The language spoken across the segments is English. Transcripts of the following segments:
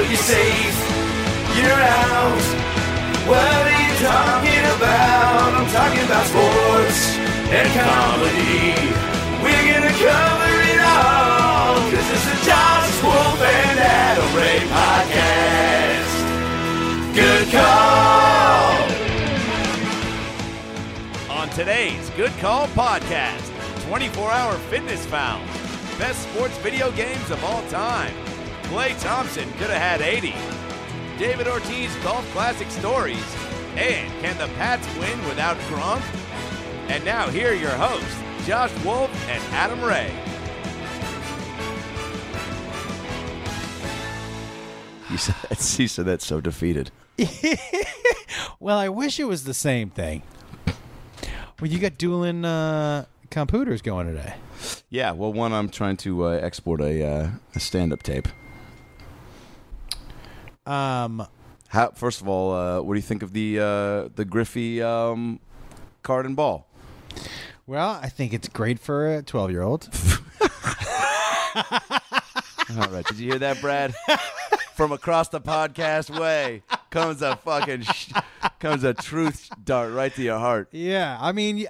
you're safe, you're out. What are you talking about? I'm talking about sports and comedy. We're gonna cover it all, cause it's the Josh Wolf and Adam Ray podcast. Good call! On today's Good Call podcast, 24-hour fitness found. Best sports video games of all time. Klay Thompson could have had 80. David Ortiz Golf Classic stories. And can the Pats win without Gronk? And now here are your hosts, Josh Wolf and Adam Ray. You said that's so defeated. Well, I wish it was the same thing. Well, you got dueling computers going today. Yeah, well, one, I'm trying to export a stand-up tape. First of all, what do you think of the Griffey card and ball? Well, I think it's great for a 12-year-old. All right, did you hear that, Brad? From across the podcast way comes a truth dart right to your heart. Yeah, I mean,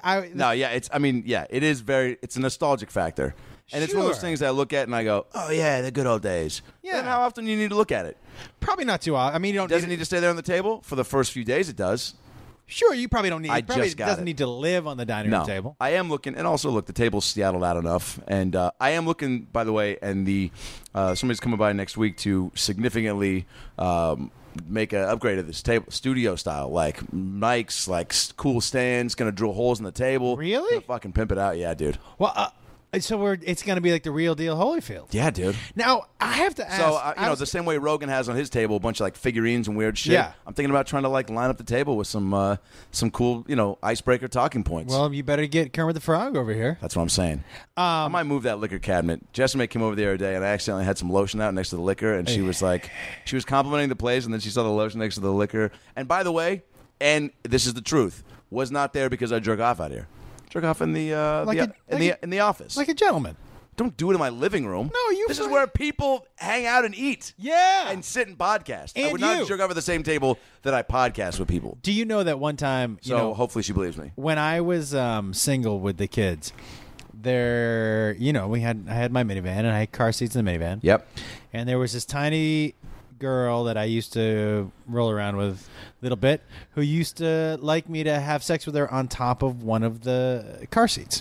it is it's a nostalgic factor. And it's one of those things that I look at and I go, oh, yeah, the good old days. Yeah. And how often do you need to look at it? Probably not too often. I mean, you don't. Does it need to stay there on the table? For the first few days, it does. Sure, you probably don't need. I it probably just got doesn't it. need to live on the dining room table. I am looking, and also look, the table's Seattled out enough, and I am looking, by the way, and somebody's coming by next week to significantly make an upgrade of this table, studio style, like mics, like cool stands, gonna drill holes in the table. Really? Gonna fucking pimp it out, yeah, dude. Well, so it's going to be like the real deal Holyfield. Yeah, dude. Now I have to ask. So the same way Rogan has on his table a bunch of like figurines and weird shit. Yeah. I'm thinking about trying to like line up the table with some cool icebreaker talking points. Well, you better get Kermit the Frog over here. That's what I'm saying. I might move that liquor cabinet. Jessica came over the other day, and I accidentally had some lotion out next to the liquor, and she was complimenting the place, and then she saw the lotion next to the liquor. And by the way, and this is the truth, was not there because I jerk off out here. Jerk off in the in the office. Like a gentleman. Don't do it in my living room. No, This is where people hang out and eat. Yeah. And sit and podcast. I And would you. not jerk off at the same table that I podcast with people. Do you know that one time? Hopefully she believes me. When I was single with the kids, I had my minivan and I had car seats in the minivan. Yep. And there was this tiny girl that I used to roll around with a little bit who used to like me to have sex with her on top of one of the car seats.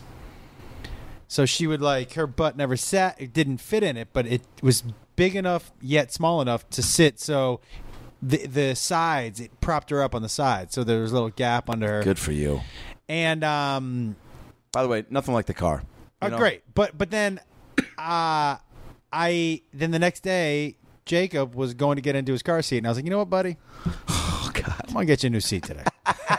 So she would her butt never sat, it didn't fit in it, but it was big enough yet small enough to sit. So the sides, it propped her up on the sides. So there was a little gap under her. Good for you. And by the way, nothing like the car. Great. But then then the next day Jacob was going to get into his car seat, and I was like, you know what, buddy? Oh, God. I'm going to get you a new seat today.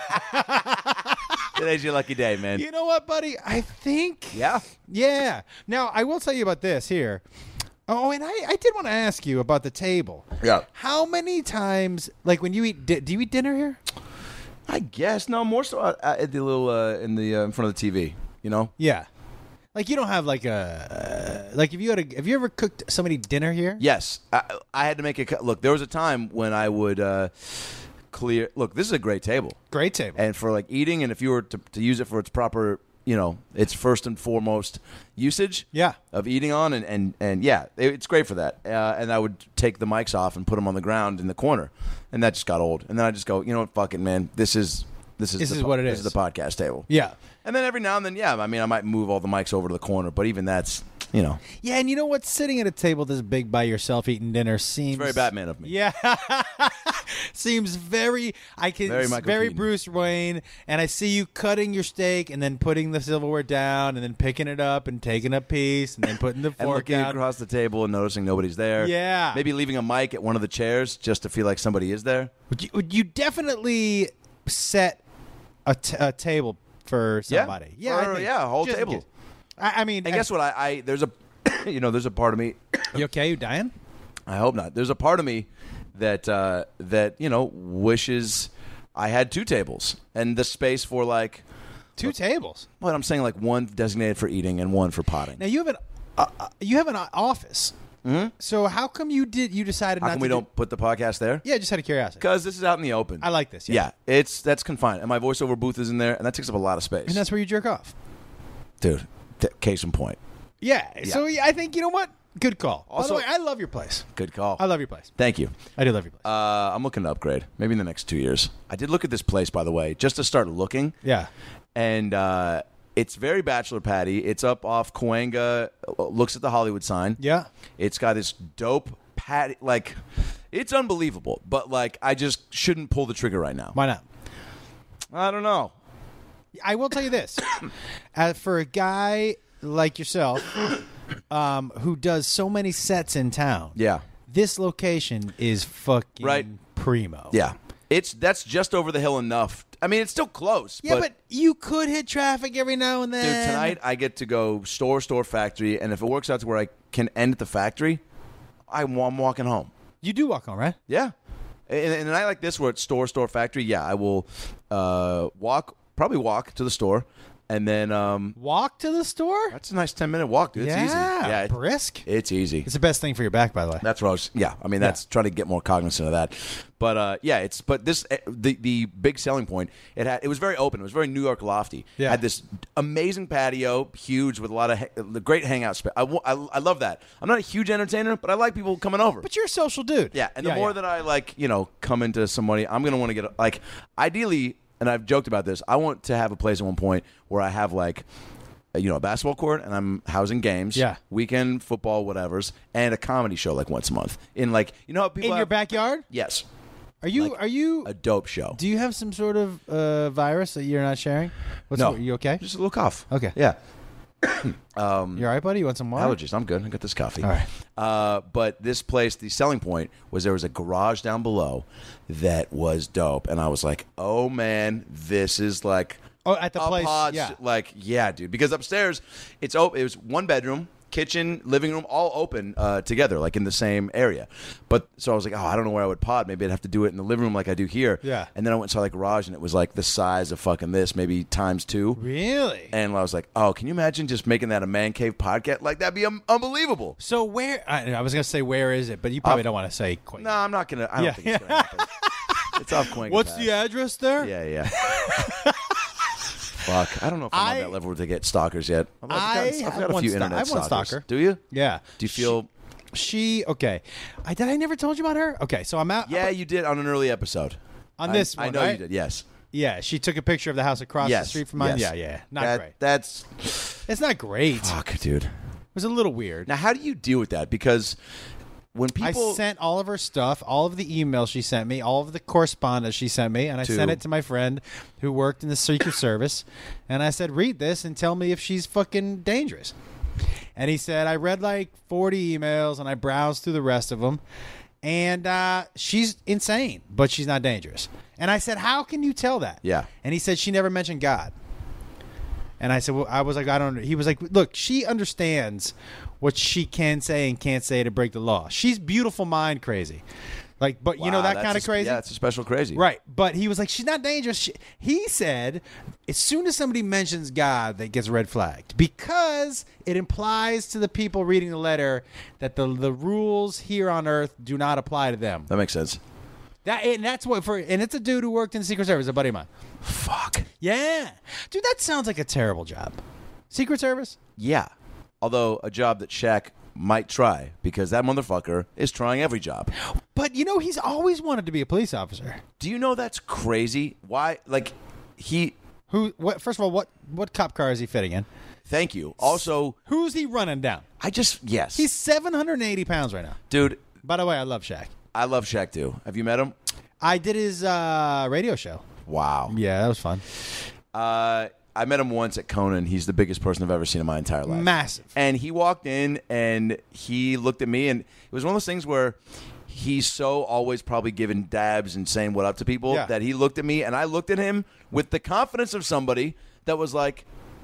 Today's your lucky day, man. You know what, buddy? I think... Yeah? Yeah. Now, I will tell you about this here. Oh, and I did want to ask you about the table. Yeah. How many times, like when you eat... Do you eat dinner here? I guess. No, more so at the little, in front of the TV, you know? Yeah. Like you don't have like a... Like have you ever cooked somebody dinner here? Yes. I had to make a... Look, there was a time when I would... clear. Look, this is a great table. Great table. And for like eating, and if you were to use it for its proper, its first and foremost usage. Yeah. Of eating on, and yeah, it's great for that. And I would take the mics off and put them on the ground in the corner, and that just got old. And then I just go, you know what, fuck it, man. This is what it is. This is the podcast table. Yeah. And then every now and then, yeah, I mean, I might move all the mics over to the corner, but even that's, Yeah, and you know what? Sitting at a table this big by yourself eating dinner seems... It's very Batman of me. Yeah. Seems very... Very Bruce Wayne, and I see you cutting your steak and then putting the silverware down and then picking it up and taking a piece and then putting the fork and looking out. across the table and noticing nobody's there. Yeah. Maybe leaving a mic at one of the chairs just to feel like somebody is there. Would you definitely set a table for somebody? Yeah, a whole table. I mean... And guess what? I there's a there's a part of me... You okay? You dying? I hope not. There's a part of me that wishes I had two tables and the space for like... Two tables? But I'm saying like one designated for eating and one for potting. Now you have an office. So how come you decided How not come to we don't put the podcast there? Yeah, just out of curiosity. Because this is out in the open. I like this. Yeah. That's confined. And my voiceover booth is in there, and that takes up a lot of space. And that's where you jerk off. Dude, case in point. Yeah. So I think, you know what? Good call. Also- By the way, I love your place. Good call. I love your place. Thank you. I do love your place. I'm looking to upgrade, maybe in the next 2 years. I did look at this place, by the way, just to start looking. Yeah. And it's very bachelor patty. It's up off Cahuenga, looks at the Hollywood sign. Yeah. It's got this dope patty. Like, it's unbelievable. But, like, I just shouldn't pull the trigger right now. Why not? I don't know. I will tell you this. For a guy like yourself who does so many sets in town, Yeah. this location is fucking Right. primo. Yeah. That's just over the hill enough. I mean, it's still close. Yeah, but you could hit traffic every now and then. Dude, tonight I get to go store, factory, and if it works out to where I can end at the factory, I'm walking home. You do walk home, right? Yeah. And a night like this where it's store, factory, yeah, I will probably walk to the store, and then Walk to the store? that's a nice 10-minute walk, dude. It's easy. Yeah, brisk. it's easy. It's the best thing for your back, by the way. That's what I was. Yeah, I mean that's trying to get more cognizant of that. But this the big selling point. It was very open. It was very New York lofty. Yeah. Had this amazing patio, huge with a lot of the great hangout space. I love that. I'm not a huge entertainer, but I like people coming over. But you're a social dude. Yeah, and the more that I come into somebody, I'm gonna want to get ideally. And I've joked about this. I want to have a place at one point where I have a basketball court, and I'm housing games, weekend football, whatever's, and a comedy show once a month. How people In your backyard? Yes, Are you a dope show. Do you have some sort of virus that you're not sharing? No, you okay? Just a little cough. Okay. Yeah. You all right, buddy? You want some water? Allergies. I'm good. I got this coffee. All right. But this place, the selling point was there was a garage down below that was dope, and I was like, "Oh man, this is like at the place, yeah, yeah, dude." Because upstairs, it's open. It was one bedroom, kitchen, living room, all open together, in the same area. But so I was like, "Oh, I don't know where I would pod. Maybe I'd have to do it in the living room like I do here." Yeah. And then I went and saw the garage, and it was the size of fucking this, maybe times 2. Really? And I was like, "Oh, can you imagine just making that a man cave podcast? That'd be unbelievable." So where? I was gonna say where is it, but you probably don't want to say quite. No, I'm not gonna. I don't think it's gonna happen. It's off Cahuenga What's Pass. the address there? Yeah. Fuck, I don't know if I'm on that level to get stalkers yet. I've got a few internet I have one stalkers. stalker. Do you? Yeah. Do you feel? Okay. Did I never told you about her? Okay, so I'm out. Yeah, you did on an early episode. On this one, I know right? you did. Yes. Yeah, she took a picture of the house across the street from mine. yes. Yeah. Not great. That's It's not great. fuck, dude. It was a little weird. Now, how do you deal with that? Because when people I sent all of her stuff, all of the emails she sent me, all of the correspondence she sent me, and I sent it to my friend who worked in the Secret Service, and I said, read this and tell me if she's fucking dangerous. And he said, I read 40 emails, and I browsed through the rest of them, and she's insane, but she's not dangerous. And I said, how can you tell that? Yeah. And he said, she never mentioned God. And I said, well, I was like, I don't know. He was like, look, she understands what she can say and can't say to break the law. She's beautiful mind crazy. But you know that kind of crazy? Yeah, it's a special crazy. Right. But he was like, she's not dangerous. He said, as soon as somebody mentions God, that gets red flagged because it implies to the people reading the letter that the rules here on earth do not apply to them. That makes sense. And it's a dude who worked in the Secret Service, a buddy of mine. Fuck. Yeah. Dude, that sounds like a terrible job. Secret Service? Yeah. Although a job that Shaq might try because that motherfucker is trying every job. But, he's always wanted to be a police officer. Do you know that's crazy? Why? First of all, what cop car is he fitting in? Thank you. Also, who's he running down? Yes. He's 780 pounds right now. Dude. By the way, I love Shaq. I love Shaq too. Have you met him? I did his radio show. Wow. Yeah, that was fun. I met him once at Conan. He's the biggest person I've ever seen in my entire life. Massive. And he walked in and he looked at me, and it was one of those things where he's so always probably giving dabs and saying what up to people that he looked at me, and I looked at him with the confidence of somebody that was like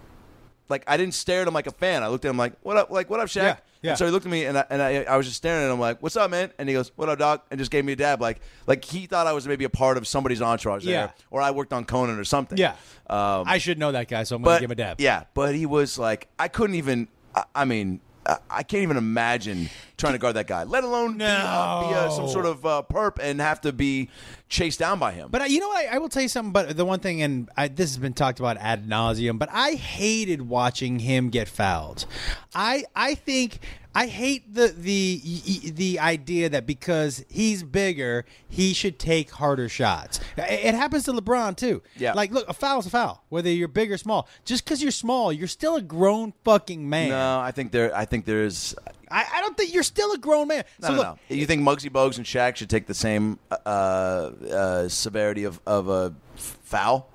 I didn't stare at him like a fan. I looked at him like, what up, Shaq? Yeah. And so he looked at me, and I was just staring at him like, what's up, man? And he goes, what up, dog? And just gave me a dab. Like he thought I was maybe a part of somebody's entourage there, or I worked on Conan or something. Yeah. I should know that guy, so I'm going to give him a dab. Yeah, but he was like, I couldn't even, I mean, I can't even imagine trying to guard that guy, let alone be some sort of perp and have to be chased down by him. But you know what? I will tell you something. But the one thing, and this has been talked about ad nauseum, but I hated watching him get fouled. I think. I hate the idea that because he's bigger, he should take harder shots. It happens to LeBron too. Yeah. Like, look, a foul's a foul, whether you're big or small. Just because you're small, you're still a grown fucking man. No, I think there's. I don't think you're still a grown man. No. You think Muggsy Bogues and Shaq should take the same severity of a foul?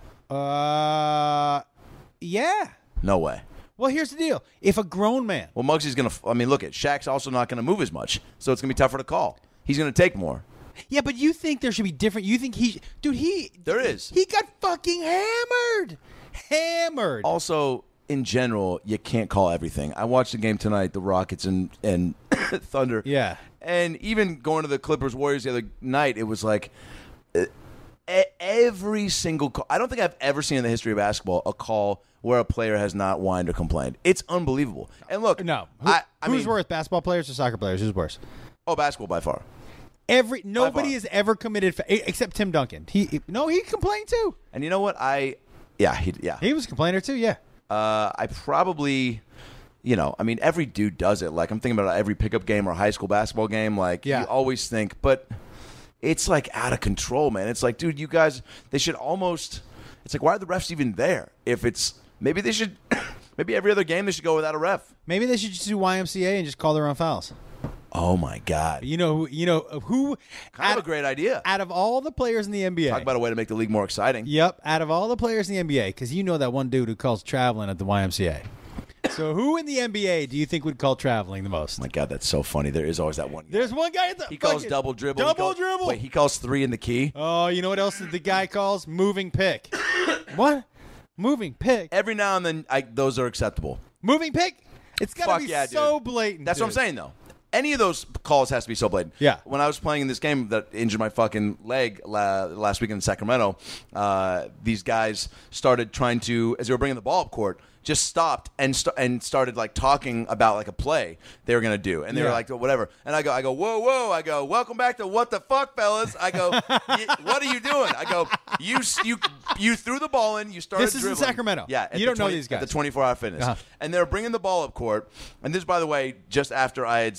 Yeah. No way. Well, here's the deal. If a grown man... Well, Muggsy's going to... I mean, look, Shaq's also not going to move as much, so it's going to be tougher to call. He's going to take more. Yeah, but you think there should be different... You think he... Dude, There is. He got fucking hammered. Also, in general, you can't call everything. I watched the game tonight, the Rockets and Thunder. Yeah. And even going to the Clippers-Warriors the other night, it was like... every single call... I don't think I've ever seen in the history of basketball a call... where a player has not whined or complained. It's unbelievable. And look, no. Who's worse, basketball players or soccer players? Who's worse? Oh, basketball by far. Nobody has ever committed except Tim Duncan. He complained too. And you know what? He was a complainer too. Yeah. I probably, I mean, every dude does it. Like I'm thinking about every pickup game or high school basketball game. Like you always think, but it's like out of control, man. It's like, dude, you guys, they should almost. It's like, why are the refs even there? If it's maybe they should, maybe every other game they should go without a ref. Maybe they should just do YMCA and just call their own fouls. Oh my God! You know who? Kind of a great idea. Out of all the players in the NBA, talk about a way to make the league more exciting. Yep. Out of all the players in the NBA, because you know that one dude who calls traveling at the YMCA. So who in the NBA do you think would call traveling the most? Oh my God, that's so funny. There is always that one guy. There's one guy at the he calls double dribble. Dribble. Wait, he calls 3 in the key. Oh, you know what else the guy calls? Moving pick. What? Moving pick. Every now and then, those are acceptable. Moving pick. It's got to be so dude. blatant. That's what I'm saying, though. Any of those calls has to be so blatant. Yeah. When I was playing in this game that injured my fucking leg last week in Sacramento, these guys started trying to, as they were bringing the ball up court, just stopped and started like talking about like a play they were gonna do, and they were like whatever. And I go, whoa! I go, welcome back to What the Fuck, fellas. I go, what are you doing? I go, you threw the ball in, you started. This is dribbling. in Sacramento. Yeah, you don't know these guys. At the 24-hour fitness, and they were bringing the ball up court. And this, by the way, just after I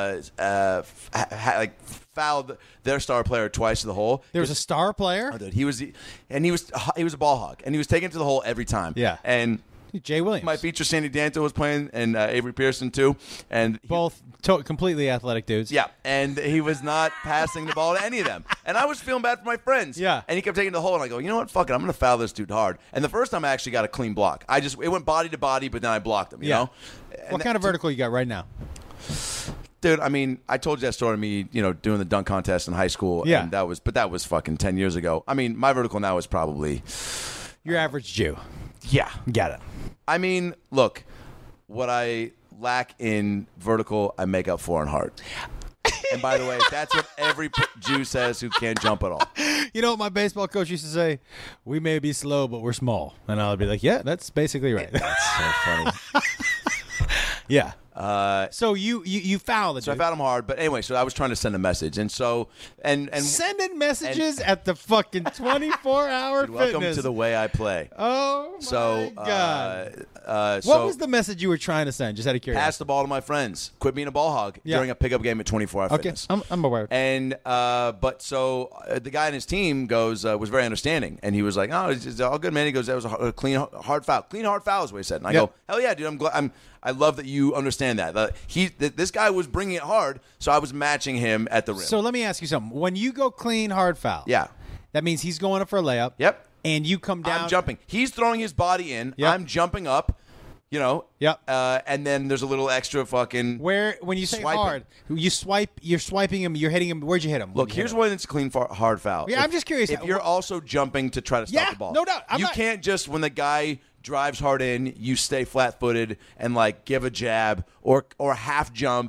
had fouled their star player twice to the hole. There was a star player. Oh, dude, he was a ball hog, and he was taking it to the hole every time. Yeah, and. Jay Williams. My feature, Sandy Danto, was playing, and Avery Pearson, too. And both completely athletic dudes. Yeah, and he was not passing the ball to any of them. And I was feeling bad for my friends. Yeah. And he kept taking it to the hole, and I go, you know what, fuck it, I'm going to foul this dude hard. And the first time I actually got a clean block. It went body to body, but then I blocked him, you know? What kind of vertical you got right now? Dude, I mean, I told you that story of me, doing the dunk contest in high school. Yeah. And that was fucking 10 years ago. I mean, my vertical now is probably... Your average Jew. Yeah. Got it. I mean, look, what I lack in vertical, I make up for in heart. And by the way, that's what every Jew says who can't jump at all. You know what my baseball coach used to say? We may be slow, but we're small. And I'll be like, yeah, that's basically right. That's so funny. Yeah. So you fouled it. So I fouled him hard, but anyway, so I was trying to send a message, and so and sending messages at the fucking 24-hour fitness. Welcome to the way I play. Oh my God! What was the message you were trying to send? Just out of curiosity. Pass the ball to my friends. Quit being a ball hog during a pickup game at 24-hour fitness. Okay, I'm aware. And but so the guy on his team was very understanding, and he was like, "Oh, it's all good, man." He goes, "That was a clean hard foul. Clean hard foul is what he said." And I go, "Hell yeah, dude! I'm glad. I love that you understand that. This guy was bringing it hard, so I was matching him at the rim." So let me ask you something. When you go clean hard foul, that means he's going up for a layup. Yep. And you come down. I'm jumping. He's throwing his body in. Yep. I'm jumping up. Yep. And then there's a little extra fucking. When you say swiping. hard, you're swiping him. You're hitting him. Where'd you hit him? Look, here's when it's a clean hard foul. Yeah, I'm just curious. If you're also jumping to try to stop the ball, no doubt. You can't just when the guy drives hard in, you stay flat-footed and like give a jab or half jump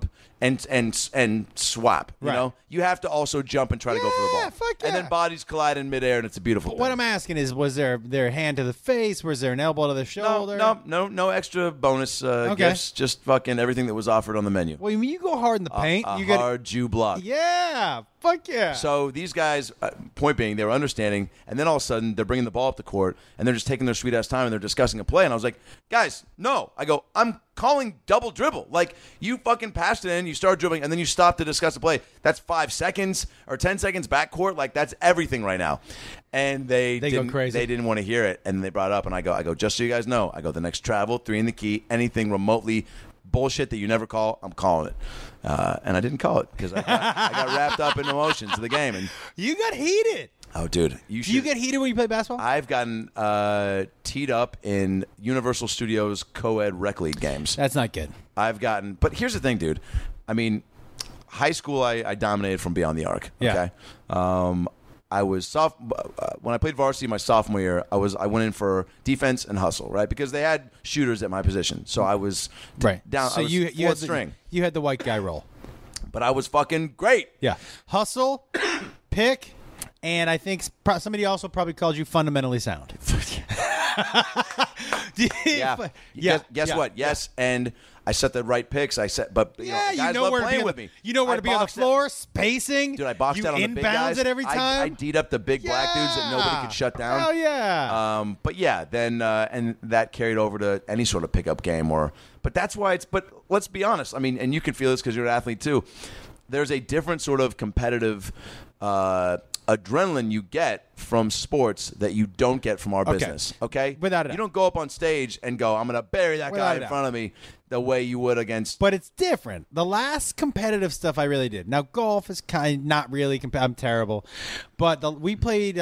and swap. You Right. know, you have to also jump and try to go for the ball. Fuck And yeah. then bodies collide in midair, and it's a beautiful But thing. what I'm asking is, was there hand to the face? Was there an elbow to the shoulder? No extra bonus gifts. Just fucking everything that was offered on the menu. Well, when you go hard in the paint, A you get hard Jew block. yeah, fuck yeah. So these guys, point being, they were understanding, and then all of a sudden they're bringing the ball up the court, and they're just taking their sweet ass time, and they're discussing a play. And I was like, guys, no. I go, I'm calling double dribble. Like, you fucking passed it in, you start dribbling, and then you stop to discuss the play. That's 5 seconds or 10 seconds backcourt. Like, that's everything right now. And they go didn't, crazy. They didn't want to hear it, and they brought it up, and I go, just so you guys know, I go, the next travel, 3 in the key, anything remotely bullshit that you never call, I'm calling it. And I didn't call it because I got wrapped up in emotions of the game. And you got heated. oh, dude, Do you get heated when you play basketball? I've gotten teed up in Universal Studios co-ed rec league games. That's not good. But here's the thing, dude. I mean, high school, I dominated from beyond the arc. Yeah. Okay. I was when I played varsity my sophomore year. I went in for defense and hustle, right? Because they had shooters at my position, so I was down. So I was you fourth had string, you had the white guy role. but I was fucking great. Yeah, hustle, pick, and I think somebody also probably called you fundamentally sound. Yeah. Guess what? Yes, and I set the right picks. But guys you know love where to playing be with me. You know where to be on the floor, spacing. Dude, I boxed you out on the big guys. inbounds it every I time. D'd up the big black dudes that nobody could shut down. Oh yeah. But yeah, then and that carried over to any sort of pickup game but that's why but let's be honest. I mean, and you can feel this because you're an athlete too. There's a different sort of competitive adrenaline you get from sports that you don't get from our business. Okay? Without a doubt. You don't go up on stage and go, I'm going to bury that Without guy a in doubt. front of me the way you would against. But it's different. The last competitive stuff I really did. Now golf is not really I'm terrible, but we played.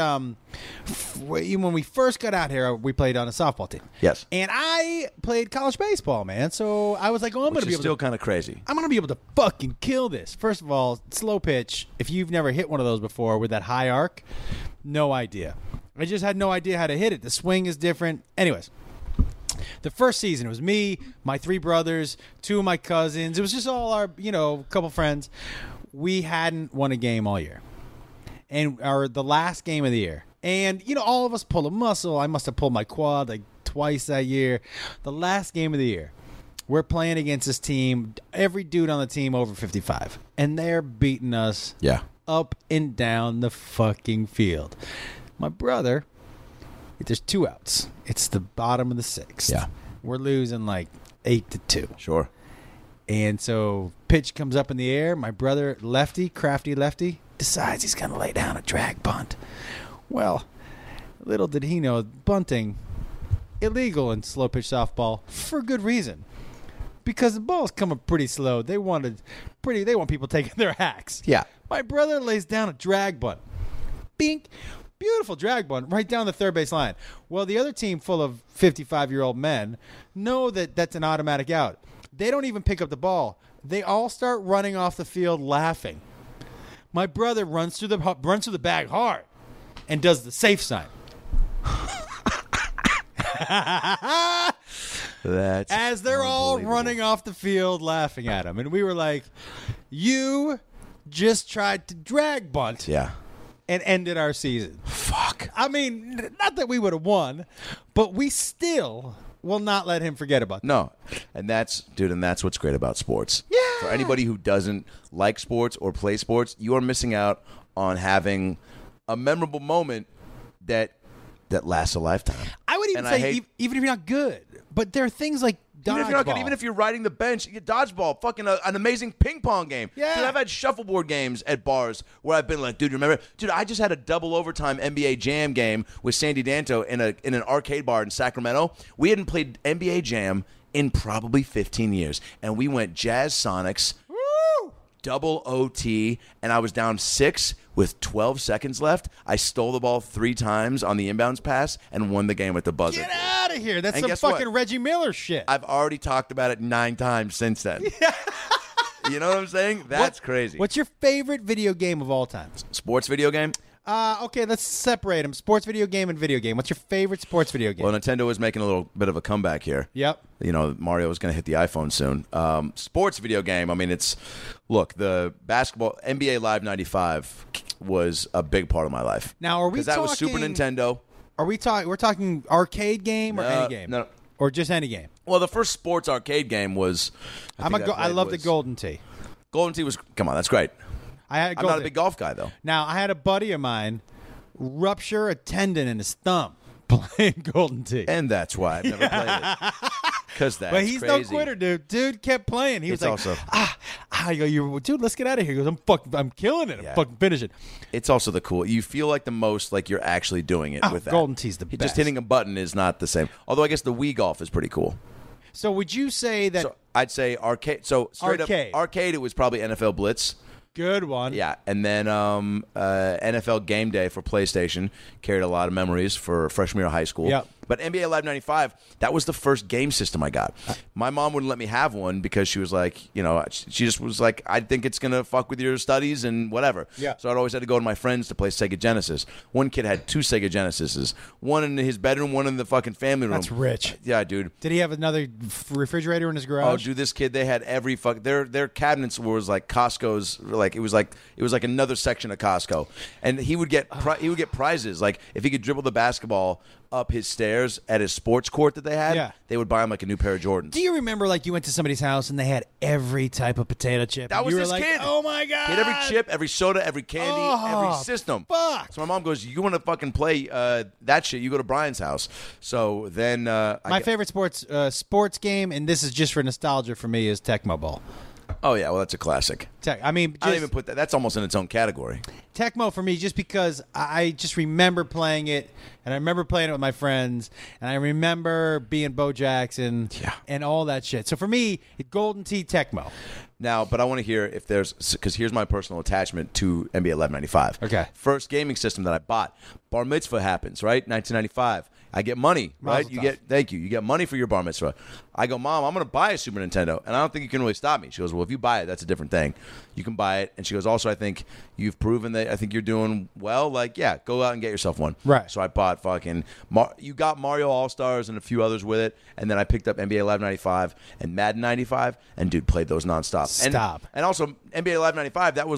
When we first got out here, we played on a softball team. Yes. And I played college baseball, man. So I was like, oh, I'm going to be able still to. kind of crazy. I'm going to be able to fucking kill this. First of all, slow pitch. If you've never hit one of those before with that high arc, no idea. I just had no idea how to hit it. The swing is different. Anyways, the first season, it was me, my 3 brothers, 2 of my cousins. It was just all our, couple friends. We hadn't won a game all year. And the last game of the year. And, all of us pull a muscle. I must have pulled my quad like twice that year. The last game of the year. We're playing against this team. Every dude on the team over 55. And they're beating us up and down the fucking field. My brother, there's 2 outs. It's the bottom of the 6th. Yeah. We're losing like 8-2. Sure. And so pitch comes up in the air. My brother, crafty lefty, decides he's going to lay down a drag bunt. Well, little did he know, bunting, illegal in slow pitch softball for good reason. Because the ball's coming pretty slow. They want people taking their hacks. Yeah. My brother lays down a drag bunt. Bink. Beautiful drag bunt right down the third base line. Well, the other team full of 55-year-old men know that that's an automatic out. They don't even pick up the ball. They all start running off the field laughing. My brother runs through the bag hard and does the safe sign. That's As they're all running off the field laughing at him. And we were like, you just tried to drag bunt. Yeah. And ended our season. Fuck. I mean, not that we would have won, but we still will not let him forget about that. No. And that's what's great about sports. Yeah. For anybody who doesn't like sports or play sports, you are missing out on having a memorable moment that lasts a lifetime. I would even say, even if you're not good, but there are things like dodgeball. Even if you're riding the bench, you get dodgeball, fucking an amazing ping pong game. Yeah. Dude, I've had shuffleboard games at bars where I've been like, dude, remember? Dude, I just had a double overtime NBA Jam game with Sandy Danto in an arcade bar in Sacramento. We hadn't played NBA Jam in probably 15 years, and we went Jazz Sonics, double OT, and I was down 6 with 12 seconds left. I stole the ball 3 times on the inbounds pass and won the game with the buzzer. Get out of here. That's And some guess fucking what? Reggie Miller shit. I've already talked about it 9 times since then. You know what I'm saying? That's crazy. What's your favorite video game of all time? Sports video game? Okay, let's separate them. Sports video game and video game. What's your favorite sports video game? Well, Nintendo is making a little bit of a comeback here. Yep. You know, Mario is going to hit the iPhone soon. Sports video game, I mean, look, the basketball, NBA Live 95 was a big part of my life. Now, are we talking... Because that was Super Nintendo. Are we talking, we're talking arcade game or any game? No. Or just any game? Well, the first sports arcade game was... I love the Golden Tee. Golden Tee was... Come on, that's great. I'm not a big golf guy, though. Now, I had a buddy of mine rupture a tendon in his thumb playing Golden Tee. And that's why I've never played it. Because that's But he's crazy. no quitter, dude. Dude kept playing. He was like, also, I go, dude, let's get out of here. He goes, I'm killing it. I'm fucking finishing. It's also the cool. You feel like the most like you're actually doing it with that. Golden Tee's the best. Just hitting a button is not the same. Although I guess the Wii Golf is pretty cool. So would you say that... So I'd say arcade. So straight Arcade. up arcade, it was probably NFL Blitz. Good one. Yeah, and then NFL Game Day for PlayStation carried a lot of memories for freshman year of high school. Yep. But NBA Live 95, that was the first game system I got. My mom wouldn't let me have one because she was like, you know, she just was like, I think it's going to fuck with your studies and whatever. Yeah. So I'd always had to go to my friends to play Sega Genesis. One kid had 2 Sega Genesises, one in his bedroom, one in the fucking family room. That's rich. Yeah, dude. Did he have another refrigerator in his Oh, garage? dude, this kid, they had every fuck. Their cabinets was like Costco's. Like it was like another section of Costco, and he would get prizes. Like if he could dribble the basketball up his stairs at his sports court that they had, they would buy him like a new pair of Jordans. Do you remember like you went to somebody's house and they had every type of potato chip? That was you were this like, kid. Oh my god! He had every chip, every soda, every candy, every system. Fuck. So my mom goes, "You want to fucking play that shit? You go to Brian's house." So then, my favorite sports game, and this is just for nostalgia for me, is Tecmo Bowl. Oh yeah, well that's a classic. I mean, I don't even put that. That's almost in its own category. Tecmo for me, just because I just remember playing it, and I remember playing it with my friends, and I remember being Bo Jackson, and all that shit. So for me, Golden Tee, Tecmo. Now, but I want to hear if there's, because here's my personal attachment to NBA Live 95. Okay. First gaming system that I bought. Bar mitzvah happens, right? 1995. I get money, right? Thank you. You get money for your bar mitzvah. I go, Mom, I'm going to buy a Super Nintendo, and I don't think you can really stop me. She goes, well, if you buy it, that's a different thing. You can buy it. And she goes, also, I think you've proven that I think you're doing well. Like, yeah, go out and get yourself one. Right. So I bought fucking, you got Mario All-Stars and a few others with it, and then I picked up NBA Live 95 and Madden 95, and dude, played those nonstop. And also, NBA Live 95, that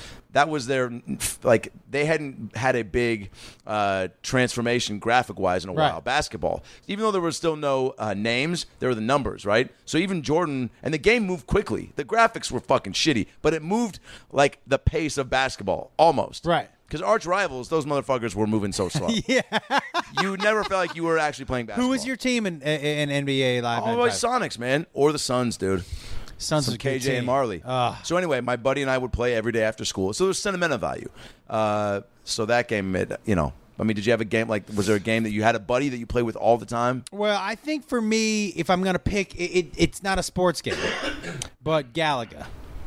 was their, like, they hadn't had a big transformation graphic-wise in a while. Basketball. Even though there was still no names, there were the numbers, right? So even Jordan, and the game moved quickly. The graphics were fucking shitty, but it moved like the pace of basketball, almost. Right. Because arch rivals, those motherfuckers were moving so slow. Yeah. You never felt like you were actually playing basketball. Who was your team in NBA Live? Always Sonics, man. Or the Suns, dude. Sons Some of KJ KJ and Marley. So anyway, my buddy and I would play every day after school. So there was sentimental value. So that game, I mean, did you have a game, like, was there a game that you had a buddy that you played with all the time? Well, I think for me, if I'm going to pick, it's not a sports game, but Galaga.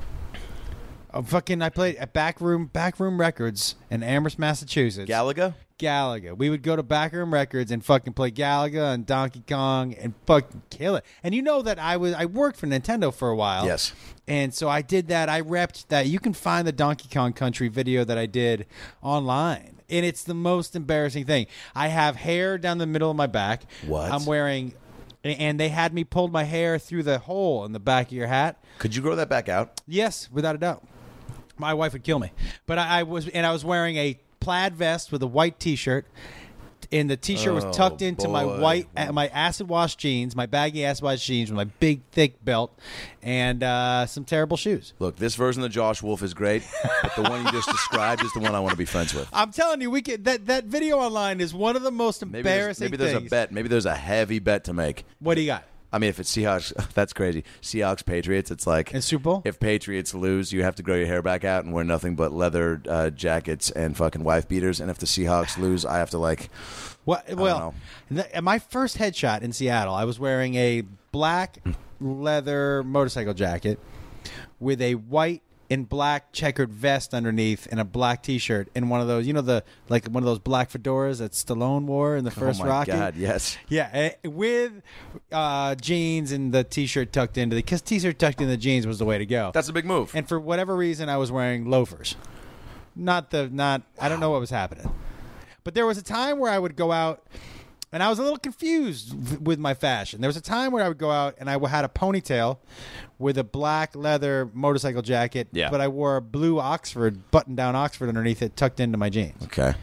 I played at Backroom Records in Amherst, Massachusetts. Galaga? Galaga. We would go to Backroom Records and fucking play Galaga and Donkey Kong and fucking kill it. And you know that I worked for Nintendo for a while. Yes. And so I did that. I repped that. You can find the Donkey Kong Country video that I did online. And it's the most embarrassing thing. I have hair down the middle of my back. What? I'm wearing... And they had me pulled my hair through the hole in the back of your hat. Could you grow that back out? Yes, without a doubt. My wife would kill me. But I was wearing a plaid vest with a white T-shirt, and the T-shirt was tucked into my acid wash jeans, my baggy acid wash jeans with my big thick belt, and some terrible shoes. Look, this version of Josh Wolf is great, but the one you just described is the one I want to be friends with. I'm telling you, that video online is one of the most embarrassing maybe there's things. a bet. Maybe there's a heavy bet to make. What do you got? I mean, if it's Seahawks, that's crazy. Seahawks, Patriots, it's like... In Super Bowl? If Patriots lose, you have to grow your hair back out and wear nothing but leather jackets and fucking wife beaters. And if the Seahawks lose, I have to, like... Well, my first headshot in Seattle, I was wearing a black leather motorcycle jacket with a white and black checkered vest underneath and a black T-shirt and one of those, one of those black fedoras that Stallone wore in the first Rocky. Oh, my God, yes. Yeah, with jeans and the T-shirt tucked into because T-shirt tucked into the jeans was the way to go. That's a big move. And for whatever reason, I was wearing loafers. I don't know what was happening. But there was a time where I would go out, and I was a little confused with my fashion. There was a time where I would go out, and I had a ponytail with a black leather motorcycle jacket, but I wore a blue button-down Oxford underneath it, tucked into my jeans. Okay.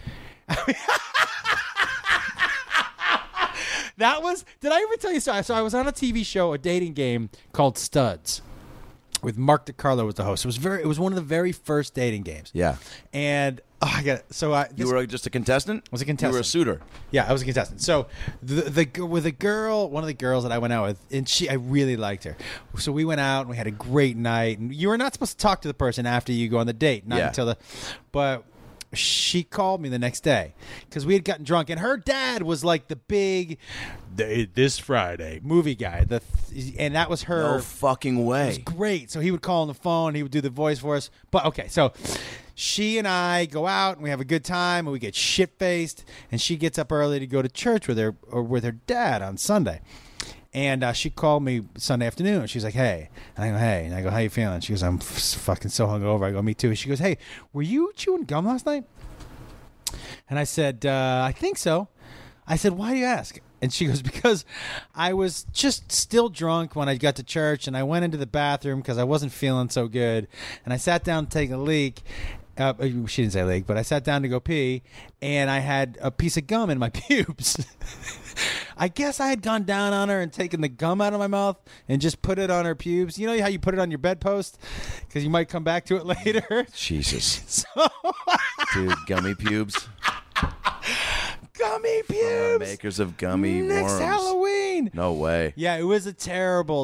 Did I ever tell you so I was on a TV show, a dating game called Studs, with Mark DiCarlo was the host. It was one of the very first dating games. Yeah. And you were just a contestant? I was a contestant. You were a suitor. Yeah, I was a contestant. So with a girl, one of the girls that I went out with, and I really liked her. So we went out and we had a great night. And you were not supposed to talk to the person after you go on the date, but she called me the next day because we had gotten drunk, and her dad was like the big this Friday movie guy. And that was her. No fucking way. It was great. So he would call on the phone. He would do the voice for us. But okay, so she and I go out and we have a good time and we get shit faced. And she gets up early to go to church with her dad on Sunday. And she called me Sunday afternoon. She's like, hey. And I go, hey. And I go, how you feeling? She goes, I'm fucking so hungover. I go, me too. She goes, hey, were you chewing gum last night? And I said, I think so. I said, why do you ask? And she goes, because I was just still drunk when I got to church, and I went into the bathroom because I wasn't feeling so good. And I sat down to take a leak. She didn't say leak, but I sat down to go pee, and I had a piece of gum in my pubes. I guess I had gone down on her and taken the gum out of my mouth and just put it on her pubes. You know how you put it on your bedpost? Because you might come back to it later. Jesus. Dude, gummy pubes. Gummy pubes. Makers of gummy Next worms. Halloween. No way. Yeah, it was a terrible.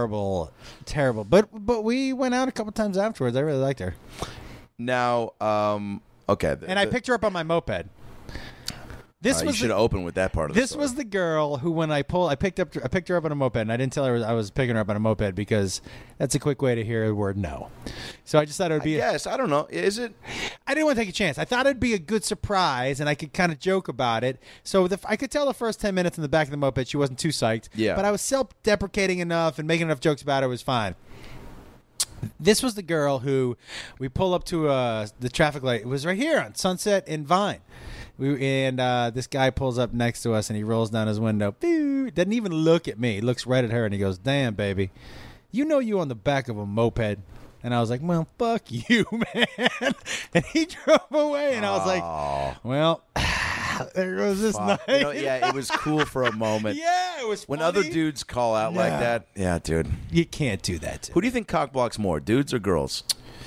But we went out a couple times afterwards. I really liked her. Now, okay. And I picked her up on my moped. You should have opened with that part of the story. This was the girl who, when I picked her up on a moped, and I didn't tell her I was picking her up on a moped because that's a quick way to hear the word no. So I just thought it would be. Yes, I don't know. Is it? I didn't want to take a chance. I thought it'd be a good surprise, and I could kind of joke about it. So I could tell the first 10 minutes in the back of the moped she wasn't too psyched. Yeah. But I was self-deprecating enough and making enough jokes about it. It was fine. This was the girl who we pull up to the traffic light. It was right here on Sunset and Vine. This guy pulls up next to us, and he rolls down his window. Doesn't even look at me. He looks right at her, and he goes, damn, baby. You know you on the back of a moped. And I was like, well, fuck you, man. And he drove away, and I was like, well, there goes this night. Yeah, it was cool for a moment. Yeah, it was funny. When other dudes call out like that, yeah, dude. You can't do that. Who do you think cockblocks more, dudes or girls?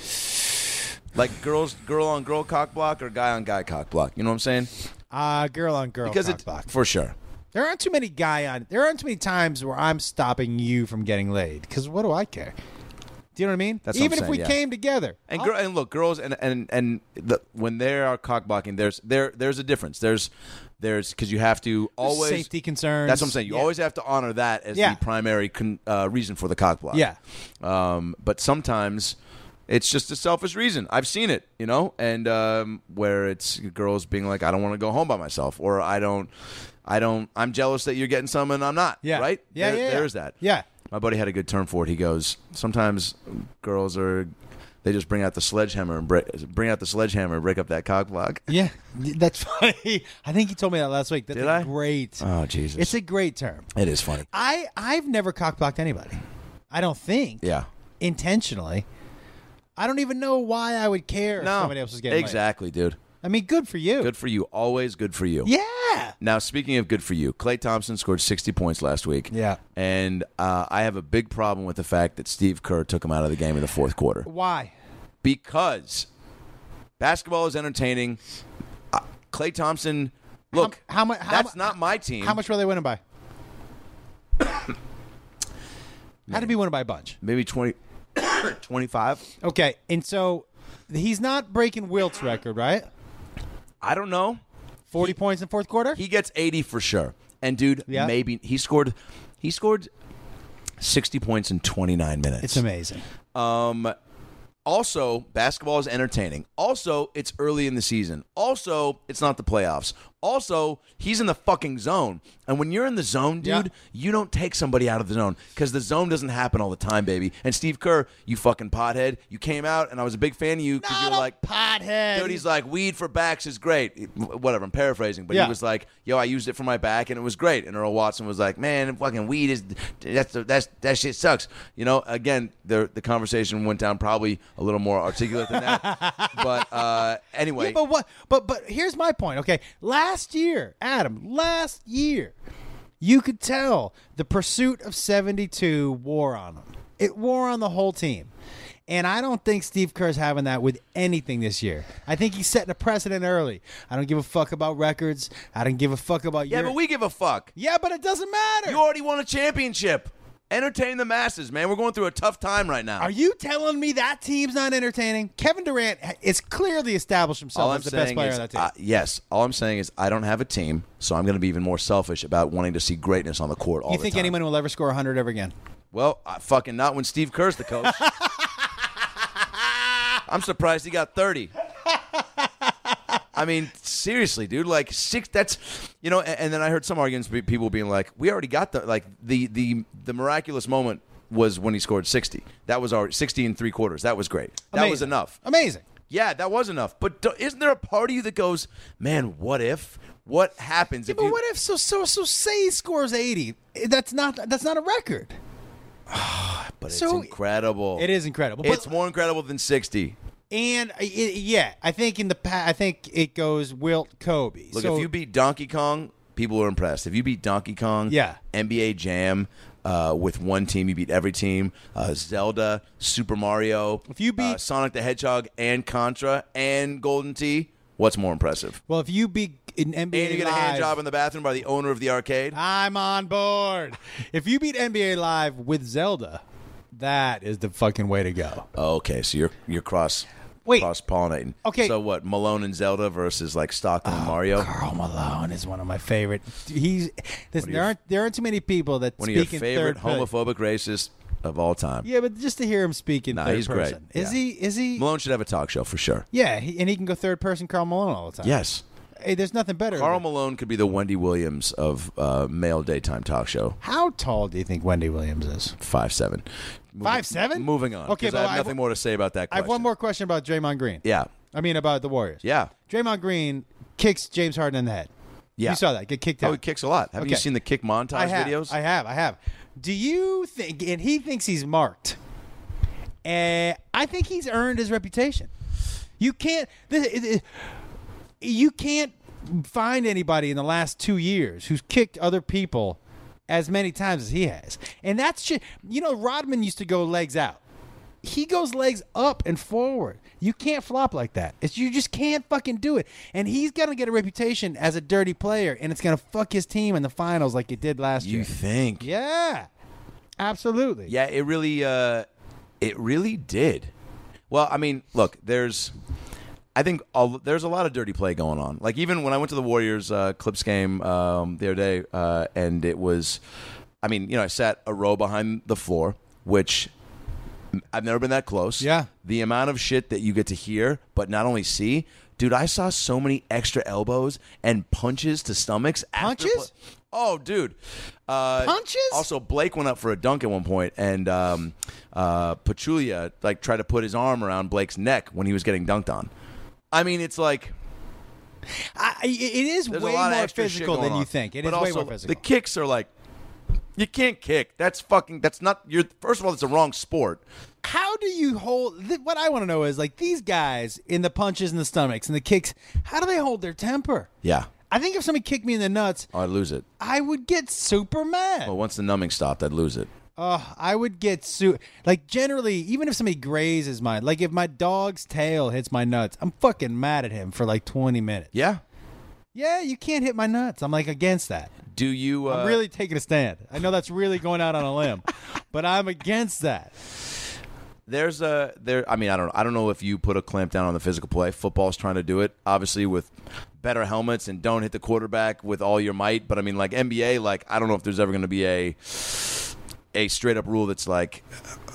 Like girl on girl cockblock or guy on guy cockblock? You know what I'm saying? Girl on girl cockblock. For sure. There aren't too many times where I'm stopping you from getting laid. Because what do I care? Do you know what I mean? That's even what I'm if we saying, came together. And look, girls when they are cockblocking, there's a difference. There's because you have to always safety concerns. That's what I'm saying. You always have to honor that as the primary reason for the cockblock. Yeah. But sometimes it's just a selfish reason. I've seen it, and where it's girls being like, I don't want to go home by myself, or I'm jealous that you're getting some and I'm not. Yeah. Right? Yeah. There's that. Yeah. My buddy had a good term for it. He goes, sometimes girls they just bring out the sledgehammer and break up that cock block. Yeah, that's funny. I think you told me that last week. That's great. Oh, Jesus. It's a great term. It is funny. I've never cock blocked anybody. I don't think. Yeah. Intentionally. I don't even know why I would care if somebody else was getting exactly, dude. I mean, good for you. Good for you. Always good for you. Yeah. Now, speaking of good for you, Klay Thompson scored 60 points last week. Yeah. And I have a big problem with the fact that Steve Kerr took him out of the game in the fourth quarter. Why? Because basketball is entertaining. Klay Thompson, look, that's not my team. How much were they winning by? Had to be winning by a bunch. Maybe 20, 25. Okay, and so he's not breaking Wilt's record, right? I don't know. 40 points in fourth quarter? He gets 80 for sure. And dude, maybe he scored 60 points in 29 minutes. It's amazing. Also, basketball is entertaining. Also, it's early in the season. Also, it's not the playoffs. Also, he's in the fucking zone. And when you're in the zone, dude, you don't take somebody out of the zone because the zone doesn't happen all the time, baby. And Steve Kerr, you fucking pothead, you came out, and I was a big fan of you because you were like, pothead. Dude, he's like, weed for backs is great. Whatever, I'm paraphrasing. But he was like, yo, I used it for my back, and it was great. And Earl Watson was like, man, fucking weed is, that shit sucks. You know, again, the conversation went down probably a little more articulate than that. But anyway. Yeah, but here's my point, okay? Last year, you could tell the pursuit of 72 wore on him. It wore on the whole team. And I don't think Steve Kerr's having that with anything this year. I think he's setting a precedent early. I don't give a fuck about records. I don't give a fuck about Yeah, but we give a fuck. Yeah, but it doesn't matter. You already won a championship. Entertain the masses, man. We're going through a tough time right now. Are you telling me that team's not entertaining? Kevin Durant is clearly established himself as the best player on that team. Yes. All I'm saying is I don't have a team, so I'm going to be even more selfish about wanting to see greatness on the court all the time. You think anyone will ever score 100 ever again? Well, fucking not when Steve Kerr's the coach. I'm surprised he got 30. I mean, seriously, dude. Like 6. That's, you know. And then I heard some arguments, people being like, "We already got the miraculous moment was when he scored 60. That was our 60 and 3/4. That was great. That was enough. Amazing. Yeah, that was enough. But isn't there a part of you that goes, man, what if? What happens if? But what if? So say he scores 80. That's not a record. But it's incredible. It is incredible. It's more incredible than 60. And I think in the past, I think it goes Wilt, Kobe. Look, if you beat Donkey Kong, people are impressed. If you beat Donkey Kong, NBA Jam, with one team, you beat every team. Zelda, Super Mario, if you beat Sonic the Hedgehog, and Contra, and Golden Tee, what's more impressive? Well, if you beat an NBA and you get a hand job in the bathroom by the owner of the arcade, I'm on board. If you beat NBA Live with Zelda, that is the fucking way to go. Okay, so you're cross-pollinating. Okay. So what, Malone and Zelda versus like Stockton and Mario? Karl Malone is one of my favorite. There aren't too many people that one speak of your favorite in third homophobic racists of all time. Yeah, but just to hear him speak in third he's person. Great. Is he? Malone should have a talk show for sure. Yeah, and he can go third person Karl Malone all the time. Yes. Hey, there's nothing better. Karl Malone could be the Wendy Williams of male daytime talk show. How tall do you think Wendy Williams is? 5'7". 5'7"? Moving on. Okay, but I have nothing more to say about that question. I have one more question about Draymond Green. Yeah. I mean, about the Warriors. Yeah. Draymond Green kicks James Harden in the head. Yeah. You saw that. Get kicked out. Oh, he kicks a lot. Haven't you seen the kick montage videos? I have. Do you think, and he thinks he's marked, I think he's earned his reputation. You can't find anybody in the last 2 years who's kicked other people as many times as he has. And that's shit. You know, Rodman used to go legs out. He goes legs up and forward. You can't flop like that. You just can't fucking do it. And he's going to get a reputation as a dirty player, and it's going to fuck his team in the finals like it did last year. You think? Yeah. Absolutely. Yeah, it really did. Well, I mean, look, there's a lot of dirty play going on. Like, even when I went to the Warriors Clips game the other day, and it was, I mean, you know, I sat a row behind the floor, which I've never been that close. Yeah. The amount of shit that you get to hear, but not only see. Dude, I saw so many extra elbows and punches to stomachs. Punches? Oh, dude. Punches? Also, Blake went up for a dunk at one point, and Pachulia tried to put his arm around Blake's neck when he was getting dunked on. I mean, it's like... it is way more physical than you think. It is way more physical. The kicks are like... You can't kick. That's not your... First of all, it's a wrong sport. How do you hold... What I want to know is, like, these guys in the punches and the stomachs and the kicks, how do they hold their temper? Yeah. I think if somebody kicked me in the nuts... I'd lose it. I would get super mad. Well, once the numbing stopped, I'd lose it. I would get generally, even if somebody grazes mine, like if my dog's tail hits my nuts, I'm fucking mad at him for like 20 minutes. Yeah. Yeah, you can't hit my nuts. I'm like against that. Do you... I'm really taking a stand. I know that's really going out on a limb, but I'm against that. I mean, I don't know if you put a clamp down on the physical play. Football's trying to do it, obviously, with better helmets and don't hit the quarterback with all your might. But I mean, like NBA, I don't know if there's ever going to be a straight up rule that's like,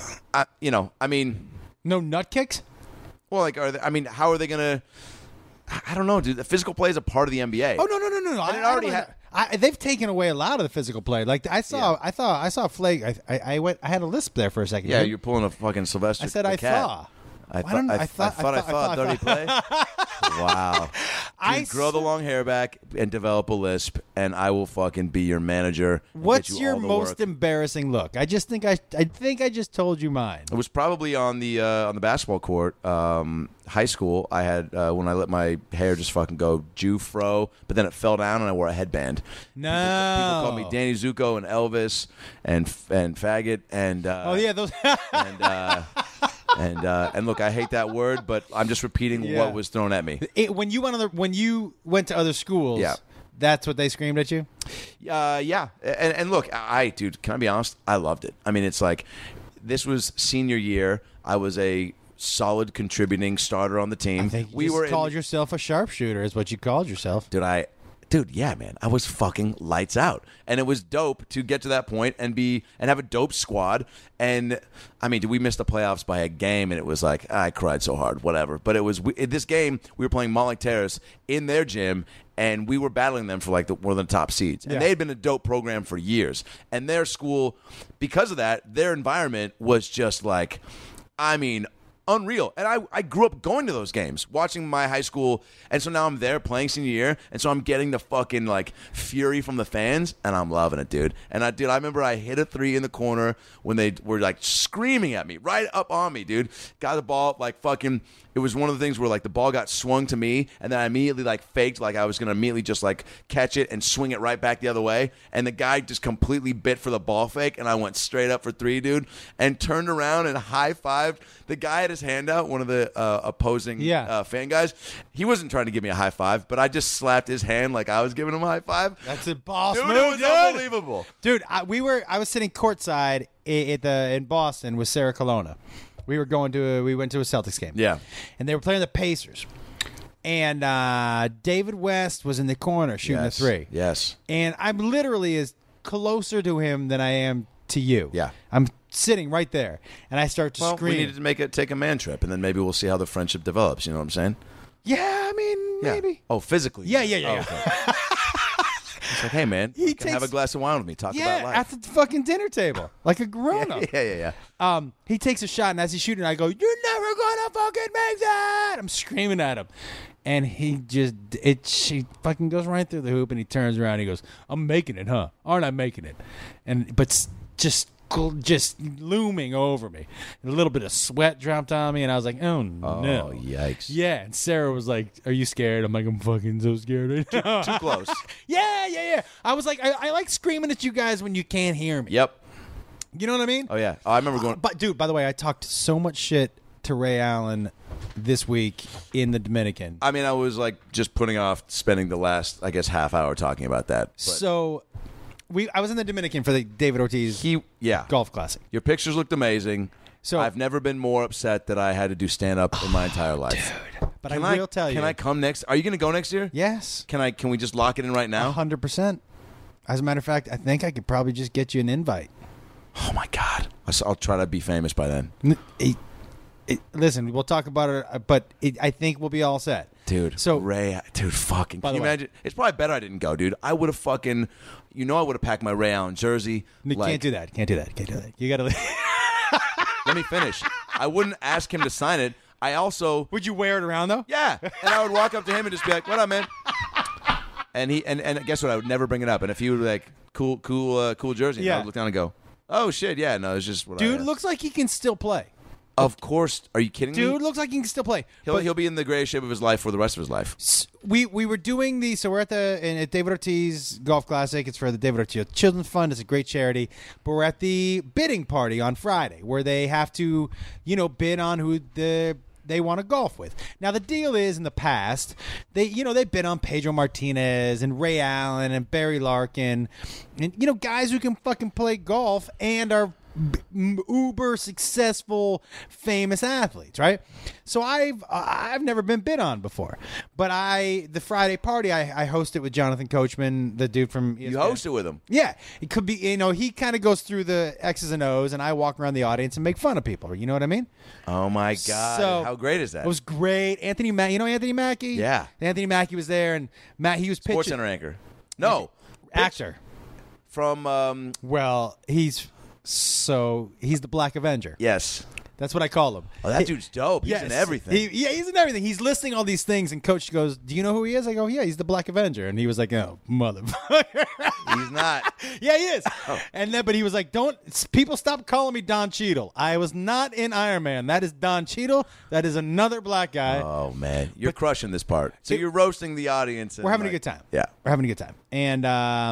I mean, no nut kicks. Well, how are they going to? I don't know, dude. The physical play is a part of the NBA. Oh no! And it already they've taken away a lot of the physical play. Like I saw Flake. I had a lisp there for a second. Yeah, dude. you're pulling a fucking Sylvester. I said the I cat. saw. I thought dirty play. Wow. Dude, grow the long hair back and develop a lisp, and I will fucking be your manager. What's your most embarrassing look? I think I just told you mine. It was probably on the basketball court. High school, I had when I let my hair just fucking go Jew fro, but then it fell down and I wore a headband. No, people called me Danny Zuko and Elvis and faggot and oh yeah, those and look, I hate that word, but I'm just repeating what was thrown at me. When you went to other schools, that's what they screamed at you. Yeah, and look, dude, can I be honest? I loved it. I mean, it's like this was senior year. I was a solid contributing starter on the team. I think you called yourself a sharpshooter, is what you called yourself. Dude, yeah, man, I was fucking lights out, and it was dope to get to that point and have a dope squad. And I mean, we missed the playoffs by a game, and it was like I cried so hard, whatever. But it was in this game we were playing Montlake Terrace in their gym, and we were battling them for like one of the top seeds. And they had been a dope program for years, and their school, because of that, their environment was just like, I mean, unreal. And I grew up going to those games, watching my high school, and so now I'm there playing senior year, and so I'm getting the fucking like fury from the fans, and I'm loving it, dude. And I remember I hit a three in the corner when they were like screaming at me, right up on me, dude. Got the ball, like fucking, it was one of the things where like the ball got swung to me, and then I immediately like faked like I was gonna immediately just like catch it and swing it right back the other way, and the guy just completely bit for the ball fake, and I went straight up for three, dude, and turned around and high-fived. The guy had his hand out, one of the opposing fan guys. He wasn't trying to give me a high five, but I just slapped his hand like I was giving him a high five. That's a boss move, dude. It was unbelievable, dude. I was sitting courtside in Boston with Sarah Colonna. We went to a Celtics game. Yeah, and they were playing the Pacers. And David West was in the corner shooting a three. Yes, and I'm literally as closer to him than I am to you. Yeah, I'm sitting right there, and I start to scream. We needed to take a man trip, and then maybe we'll see how the friendship develops. You know what I'm saying? Yeah, I mean, maybe. Oh, physically? Yeah. Okay. It's like, hey, man, have a glass of wine with me. Talk about life. At the fucking dinner table, like a grown-up. Yeah. He takes a shot, and as he's shooting, I go, "You're never gonna fucking make that!" I'm screaming at him, and she fucking goes right through the hoop, and he turns around, and he goes, "I'm making it, huh? Aren't I making it?" But just looming over me. And a little bit of sweat dropped on me, and I was like, oh, no. Oh, yikes. Yeah, and Sarah was like, are you scared? I'm like, I'm fucking so scared. Too close. Yeah. I was like, I like screaming at you guys when you can't hear me. Yep. You know what I mean? Oh, yeah. I remember going... But, dude, by the way, I talked so much shit to Ray Allen this week in the Dominican. I mean, I was like just putting off spending the last, I guess, half hour talking about that. But. So... I was in the Dominican for the David Ortiz Golf Classic. Your pictures looked amazing. So I've never been more upset that I had to do stand-up in my entire life. Dude. But I will tell you. Can I come next? Are you going to go next year? Yes. Can we just lock it in right now? 100%. As a matter of fact, I think I could probably just get you an invite. Oh, my God. I'll try to be famous by then. Listen, we'll talk about it, but I think we'll be all set. Dude, so Ray, fucking, can you imagine? It's probably better I didn't go, dude. I would have fucking, I would have packed my Ray Allen jersey. Can't do that. You got to Let me finish. I wouldn't ask him to sign it. I also... Would you wear it around, though? Yeah. And I would walk up to him and just be like, what up, man? And guess what? I would never bring it up. And if he would be like, cool jersey, I would look down and go, oh, shit, yeah, no, it's just what Dude looks like he can still play. Of course. Are you kidding me? Dude looks like he can still play. He'll be in the greatest shape of his life for the rest of his life. We were doing so we're at David Ortiz Golf Classic. It's for the David Ortiz Children's Fund. It's a great charity. But we're at the bidding party on Friday where they have to, bid on who they want to golf with. Now the deal is, in the past, they bid on Pedro Martinez and Ray Allen and Barry Larkin, and guys who can fucking play golf and are uber successful, famous athletes, right? So I've never been bid on before, but the Friday party I hosted with Jonathan Coachman, the dude from ESPN. You hosted with him. Yeah, it could be. He kind of goes through the X's and O's, and I walk around the audience and make fun of people. You know what I mean? Oh my God! So, how great is that? It was great. Anthony Mackie, Anthony Mackie? Yeah. Anthony Mackie was there, and he was pitching. SportsCenter anchor. No, Actor. from Well, he's the Black Avenger. yes. That's what I call him. Oh, that dude's dope. He's in everything. He's in everything. He's listing all these things, and Coach goes, "Do you know who he is?" I go, "Yeah, he's the Black Avenger." And he was like, "Oh, motherfucker." He's not. Yeah, he is. And then, but he was like, "Don't people stop calling me Don Cheadle? I was not in Iron Man. That is Don Cheadle. That is another black guy. Oh man, you're crushing this part. So you're roasting the audience. And We're having a good time. Yeah, we're having a good time. And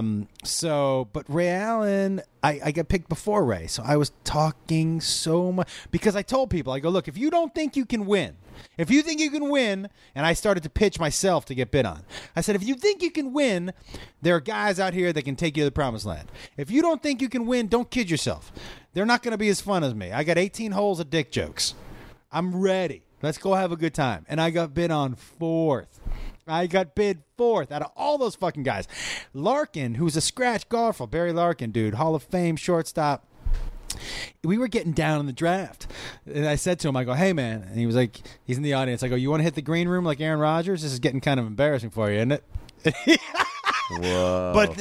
but Ray Allen, I got picked before Ray, so I was talking so much because I told people, I go, look, if you don't think you can win, if you think you can win, and I started to pitch myself to get bid on. I said, if you think you can win, there are guys out here that can take you to the promised land. If you don't think you can win, don't kid yourself. They're not going to be as fun as me. I got 18 holes of dick jokes. I'm ready. Let's go have a good time. And I got bid on fourth. I got bid fourth out of all those fucking guys. Larkin, who's a scratch golfer, Barry Larkin, dude, Hall of Fame shortstop. We were getting down in the draft. And I said to him, I go, hey, man. And he was like, he's in the audience. I go, you want to hit the green room like Aaron Rodgers? This is getting kind of embarrassing for you, isn't it? Whoa.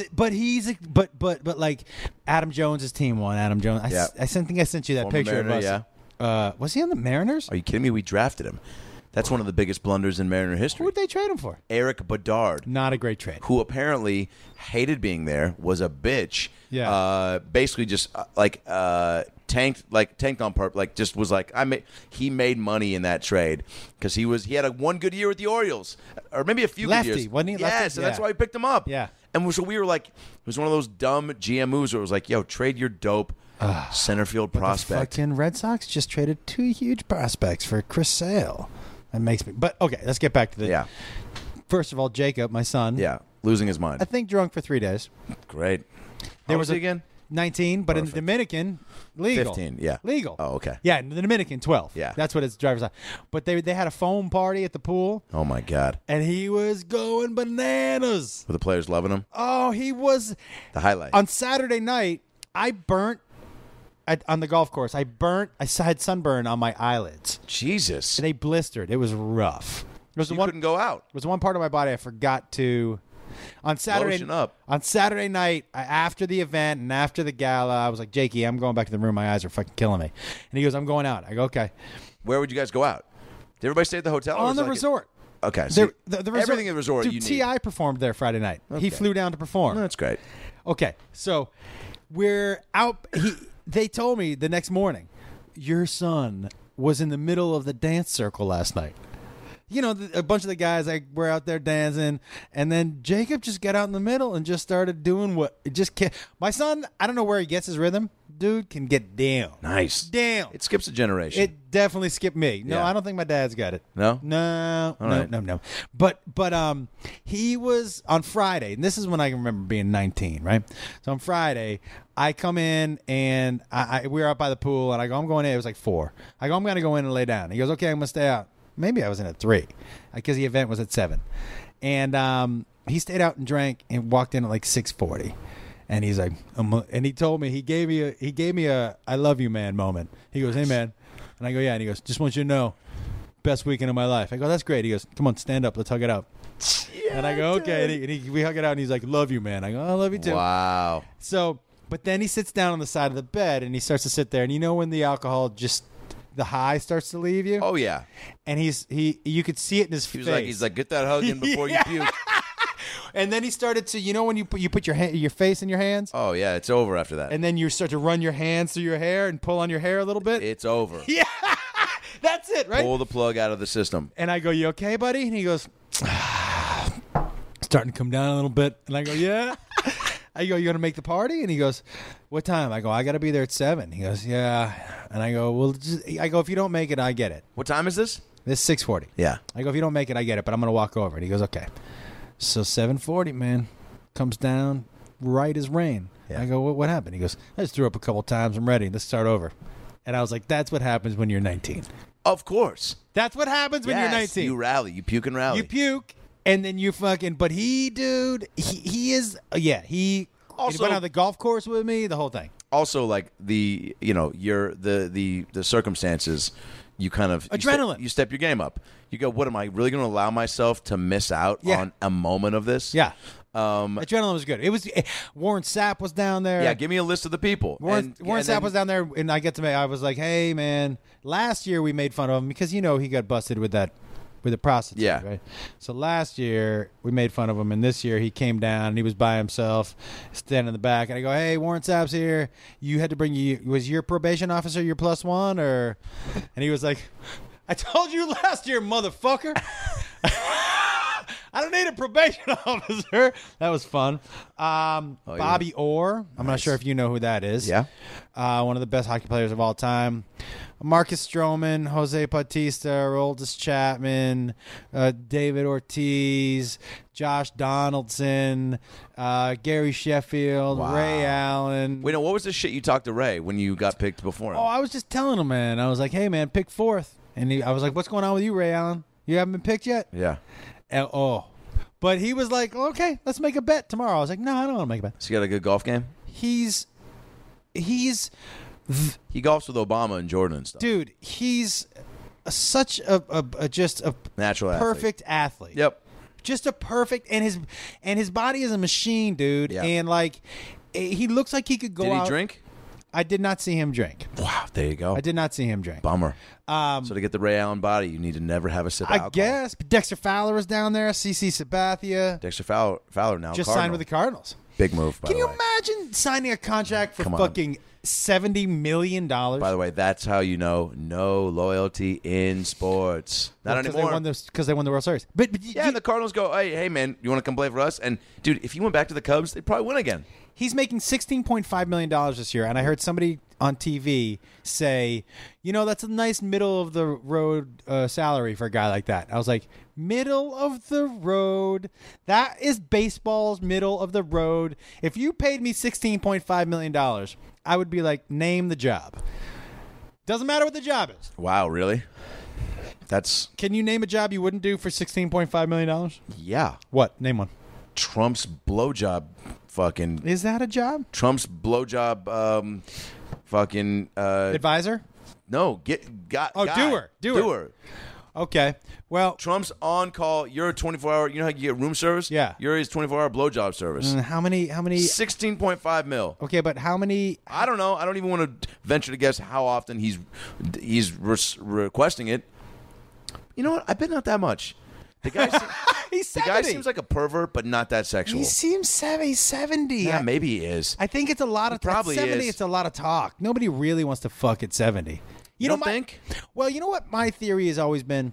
But like Adam Jones' team won. Adam Jones. I think I sent you that Former picture Mariner, of us. yeah. Was he on the Mariners? Are you kidding me? We drafted him. That's one of the biggest blunders in Mariner history. Who did they trade him for? Eric Bedard. Not a great trade. Who apparently hated being there, was a bitch. Yeah. Basically just tanked on purpose. Like just was like he made money in that trade because he had a one good year with the Orioles, or maybe a few Lefty, good years. wasn't he? Yeah, Lefty? so that's Yeah. why we picked him up. Yeah. And so we were like, it was one of those dumb GM moves where it was like, yo, trade your dope center field prospect. The fucking Red Sox just traded 2 huge prospects for Chris Sale. That makes me. But okay, let's get back to the. Yeah. First of all, Jacob, my son. Yeah. Losing his mind. I think drunk for 3 days. Great. There How was he again? 19, but in the Dominican, legal. 15, yeah. Legal. Oh, okay. Yeah, in the Dominican, 12. Yeah. That's what his driver's on. But they had a foam party at the pool, Oh my God. and he was going bananas. Were the players loving him? Oh, he was. The highlight. On Saturday night, I burnt on the golf course. I had sunburn on my eyelids. Jesus. They blistered. It was rough. It was You the one. couldn't go out. It was the one part of my body I forgot to. On Saturday, Lotion up. On Saturday night, after the event and after the gala, I was like, Jakey, I'm going back to the room. My eyes are fucking killing me. And he goes, I'm going out. I go, okay. Where would you guys go out? Did everybody stay at the hotel? or On was the it like resort. Okay. So The resort. everything in the resort Dude, you need. T.I. performed there Friday night. He Okay. flew down to perform. That's great. Okay, so we're out. They told me the next morning, your son was in the middle of the dance circle last night. You know, a bunch of the guys were out there dancing, and then Jacob just got out in the middle and just started doing what it just can't. My son, I don't know where he gets his rhythm. Dude can get down. Nice. Down. It skips a generation. It definitely skipped me. No, Yeah. I don't think my dad's got it. No? No. All right. No. But he was on Friday, and this is when I can remember being 19, right? So on Friday, I come in and we were out by the pool, and I go, I'm going in. It was like 4. I go, I'm going to go in and lay down. He goes, okay, I'm going to stay out. Maybe I was in at 3 because the event was at 7. And he stayed out and drank and walked in at like 6:40. And he's like, and he told me, he gave me a I love you, man moment. He goes, hey, man. And I go, yeah. And he goes, just want you to know, best weekend of my life. I go, that's great. He goes, come on, stand up. Let's hug it out. Yeah, and I go, okay. And we hug it out. And he's like, love you, man. I go, I love you too. Wow. So, but then he sits down on the side of the bed and he starts to sit there. And you know when the alcohol the high starts to leave you? Oh yeah. And you could see it in his face. He's like, get that hug in before you puke. And then he started to, you know, when you put your face in your hands, Oh yeah, it's over after that. and then you start to run your hands through your hair and pull on your hair a little bit. It's over. Yeah, that's it, right? Pull the plug out of the system. And I go, you okay, buddy? And he goes, starting to come down a little bit. And I go, yeah. I go, you going to make the party? And he goes, what time? I go, I got to be there at 7. He goes, yeah. And I go, well, if you don't make it, I get it. What time is this? This is 6:40. Yeah. I go, if you don't make it, I get it, but I'm going to walk over. And he goes, okay. So 7:40, man, comes down right as rain. Yeah. I go, what happened? He goes, I just threw up a couple times. I'm ready. Let's start over. And I was like, that's what happens when you're 19. Of course. That's what happens when you're 19. You rally. You puke and rally. You puke, and then you fucking. But he, dude, he is. He Also- went on the golf course with me. The whole thing. Also, like the circumstances, you kind of Adrenaline. You step your game up. You go, what am I really going to allow myself to miss out on a moment of this? Yeah. Adrenaline was good. It was Warren Sapp was down there. Yeah, give me a list of the people. Warren Sapp was down there, and I was like, hey man, last year we made fun of him because he got busted with the prostitute. Yeah. Right? So last year we made fun of him, and this year he came down and he was by himself, standing in the back, and I go, hey, Warren Sapp's here. You had to was your probation officer your +1 or? And he was like, I told you last year, motherfucker. I don't need a probation officer. That was fun. Bobby Orr. I'm not sure if you know who that is. Yeah. One of the best hockey players of all time. Marcus Stroman, Jose Bautista, Aroldis Chapman, David Ortiz, Josh Donaldson, Gary Sheffield, Wow. Ray Allen. Wait, no, what was the shit you talked to Ray when you got picked before him? Oh, I was just telling him, man. I was like, hey, man, pick 4th. And I was like, what's going on with you, Ray Allen? You haven't been picked yet? Yeah. But he was like, okay, let's make a bet tomorrow. I was like, no, I don't want to make a bet. So you got a good golf game? He's He golfs with Obama and Jordan and stuff. dude, he's such a just a Natural athlete. perfect athlete. Yep. Just a perfect, and his body is a machine, dude. Yeah. And like, he looks like he could go Did he out. drink? I did not see him drink. Wow, there you go. I did not see him drink. Bummer. So to get the Ray Allen body, you need to never have a sip of I alcohol. guess Dexter Fowler was down there. CC Sabathia Dexter Fowler now just Cardinal. signed with the Cardinals. Big move, by Can the you way. imagine signing a contract for Come on. fucking $70 million? By the way, that's how you know no loyalty in sports. Not anymore. Because they won the World Series. But Yeah, and the Cardinals go, hey, man, you want to come play for us? And, dude, if you went back to the Cubs, they'd probably win again. he's making $16.5 million this year, and I heard somebody on TV say, that's a nice middle of the road salary for a guy like that. I was like, middle of the road? That is baseball's middle of the road. If you paid me $16.5 million, I would be like, name the job. Doesn't matter what the job is. Wow, really? That's... Can you name a job you wouldn't do for $16.5 million? Yeah. What? Name one. Trump's blowjob fucking... Is that a job? Trump's blowjob fucking... Advisor? No, guy. Doer. Okay. Well, Trump's on call. You're a 24-hour... You know how you get room service? Yeah. You're his 24-hour blowjob service. how many? 16.5 mil. Okay, but how many? I don't know. I don't even want to venture to guess how often he's requesting it. You know what? I bet not that much. The guy, He's the 70. guy seems like a pervert, but not that sexual. He seems 70. Yeah, maybe he is. I think it's a lot of probably at 70. is. It's a lot of talk. Nobody really wants to fuck at 70. You don't think? Well, you know what my theory has always been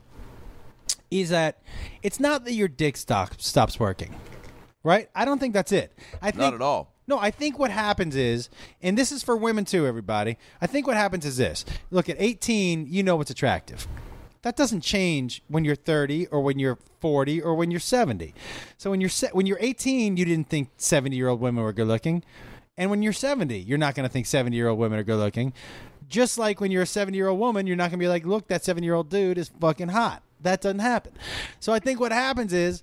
is that it's not that your dick stops working, right? I don't think that's it. I think Not at all. No, I think what happens is, and this is for women too, everybody. I think what happens is this: look, at 18, you know what's attractive. That doesn't change when you're 30 or when you're 40 or when you're 70. So when you're 18, you didn't think 70-year-old women were good looking. And when you're 70, you're not going to think 70-year-old women are good looking. Just like when you're a 70-year-old woman, you're not going to be like, look, that 70-year-old dude is fucking hot. That doesn't happen. So I think what happens is,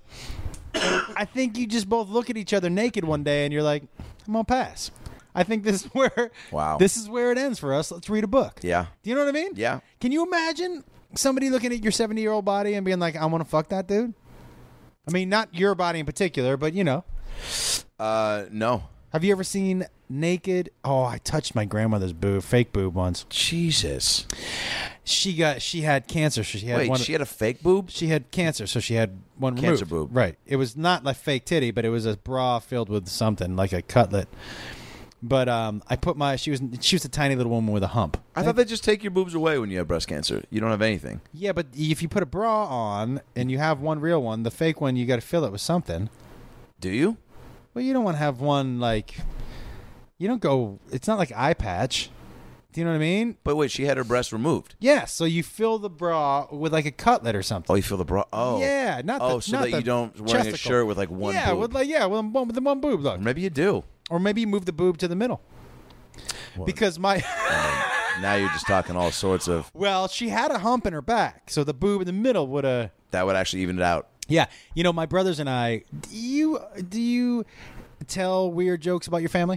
I think you just both look at each other naked one day and you're like, I'm going to pass. I think this is where this is where it ends for us. Let's read a book. Yeah. Do you know what I mean? Yeah. Can you imagine somebody looking at your 70-year-old body and being like, I want to fuck that dude? I mean, not your body in particular, but No. Have you ever seen naked? Oh, I touched my grandmother's boob, fake boob once. Jesus. She had cancer. So she had Wait, she had a fake boob? She had cancer, so she had one removed. Cancer boob. Right. It was not like fake titty, but it was a bra filled with something like a cutlet. But I put she was a tiny little woman with a hump. I thought they just take your boobs away when you have breast cancer. You don't have anything. Yeah, but if you put a bra on and you have one real one, the fake one, you got to fill it with something. Do you? Well, you don't want to have one like. You don't go. It's not like eye patch. Do you know what I mean? But wait, she had her breast removed. Yeah, so you fill the bra with like a cutlet or something. Oh, you feel the bra? Oh, Yeah, not the so not that the you don't wearing a chesticle. shirt with like one. Yeah, boob. with the one boob. Look, Maybe you do. or maybe you move the boob to the middle. What? Because my Now you're just talking all sorts of. well, she had a hump in her back, so the boob in the middle would have. That would actually even it out. Yeah, my brothers and I. Do you tell weird jokes about your family?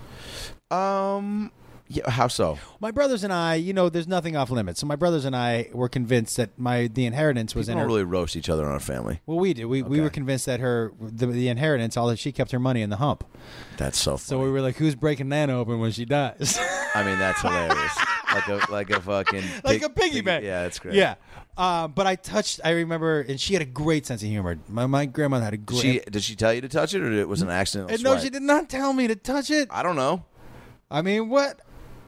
Yeah. How so? My brothers and I, there's nothing off limits. So my brothers and I were convinced that the inheritance was We in don't her. really roast each other in our family. Well, we do. We were convinced that the inheritance, all that she kept her money in the hump. That's so funny. So we were like, who's breaking that open when she dies? I mean, that's hilarious. like a fucking Like a piggy bank. Yeah, that's great. Yeah. But I remember, and she had a great sense of humor. My grandmother had a great. Did she tell you to touch it, or it was an accidental And no, swipe? she did not tell me to touch it. I don't know. I mean, what?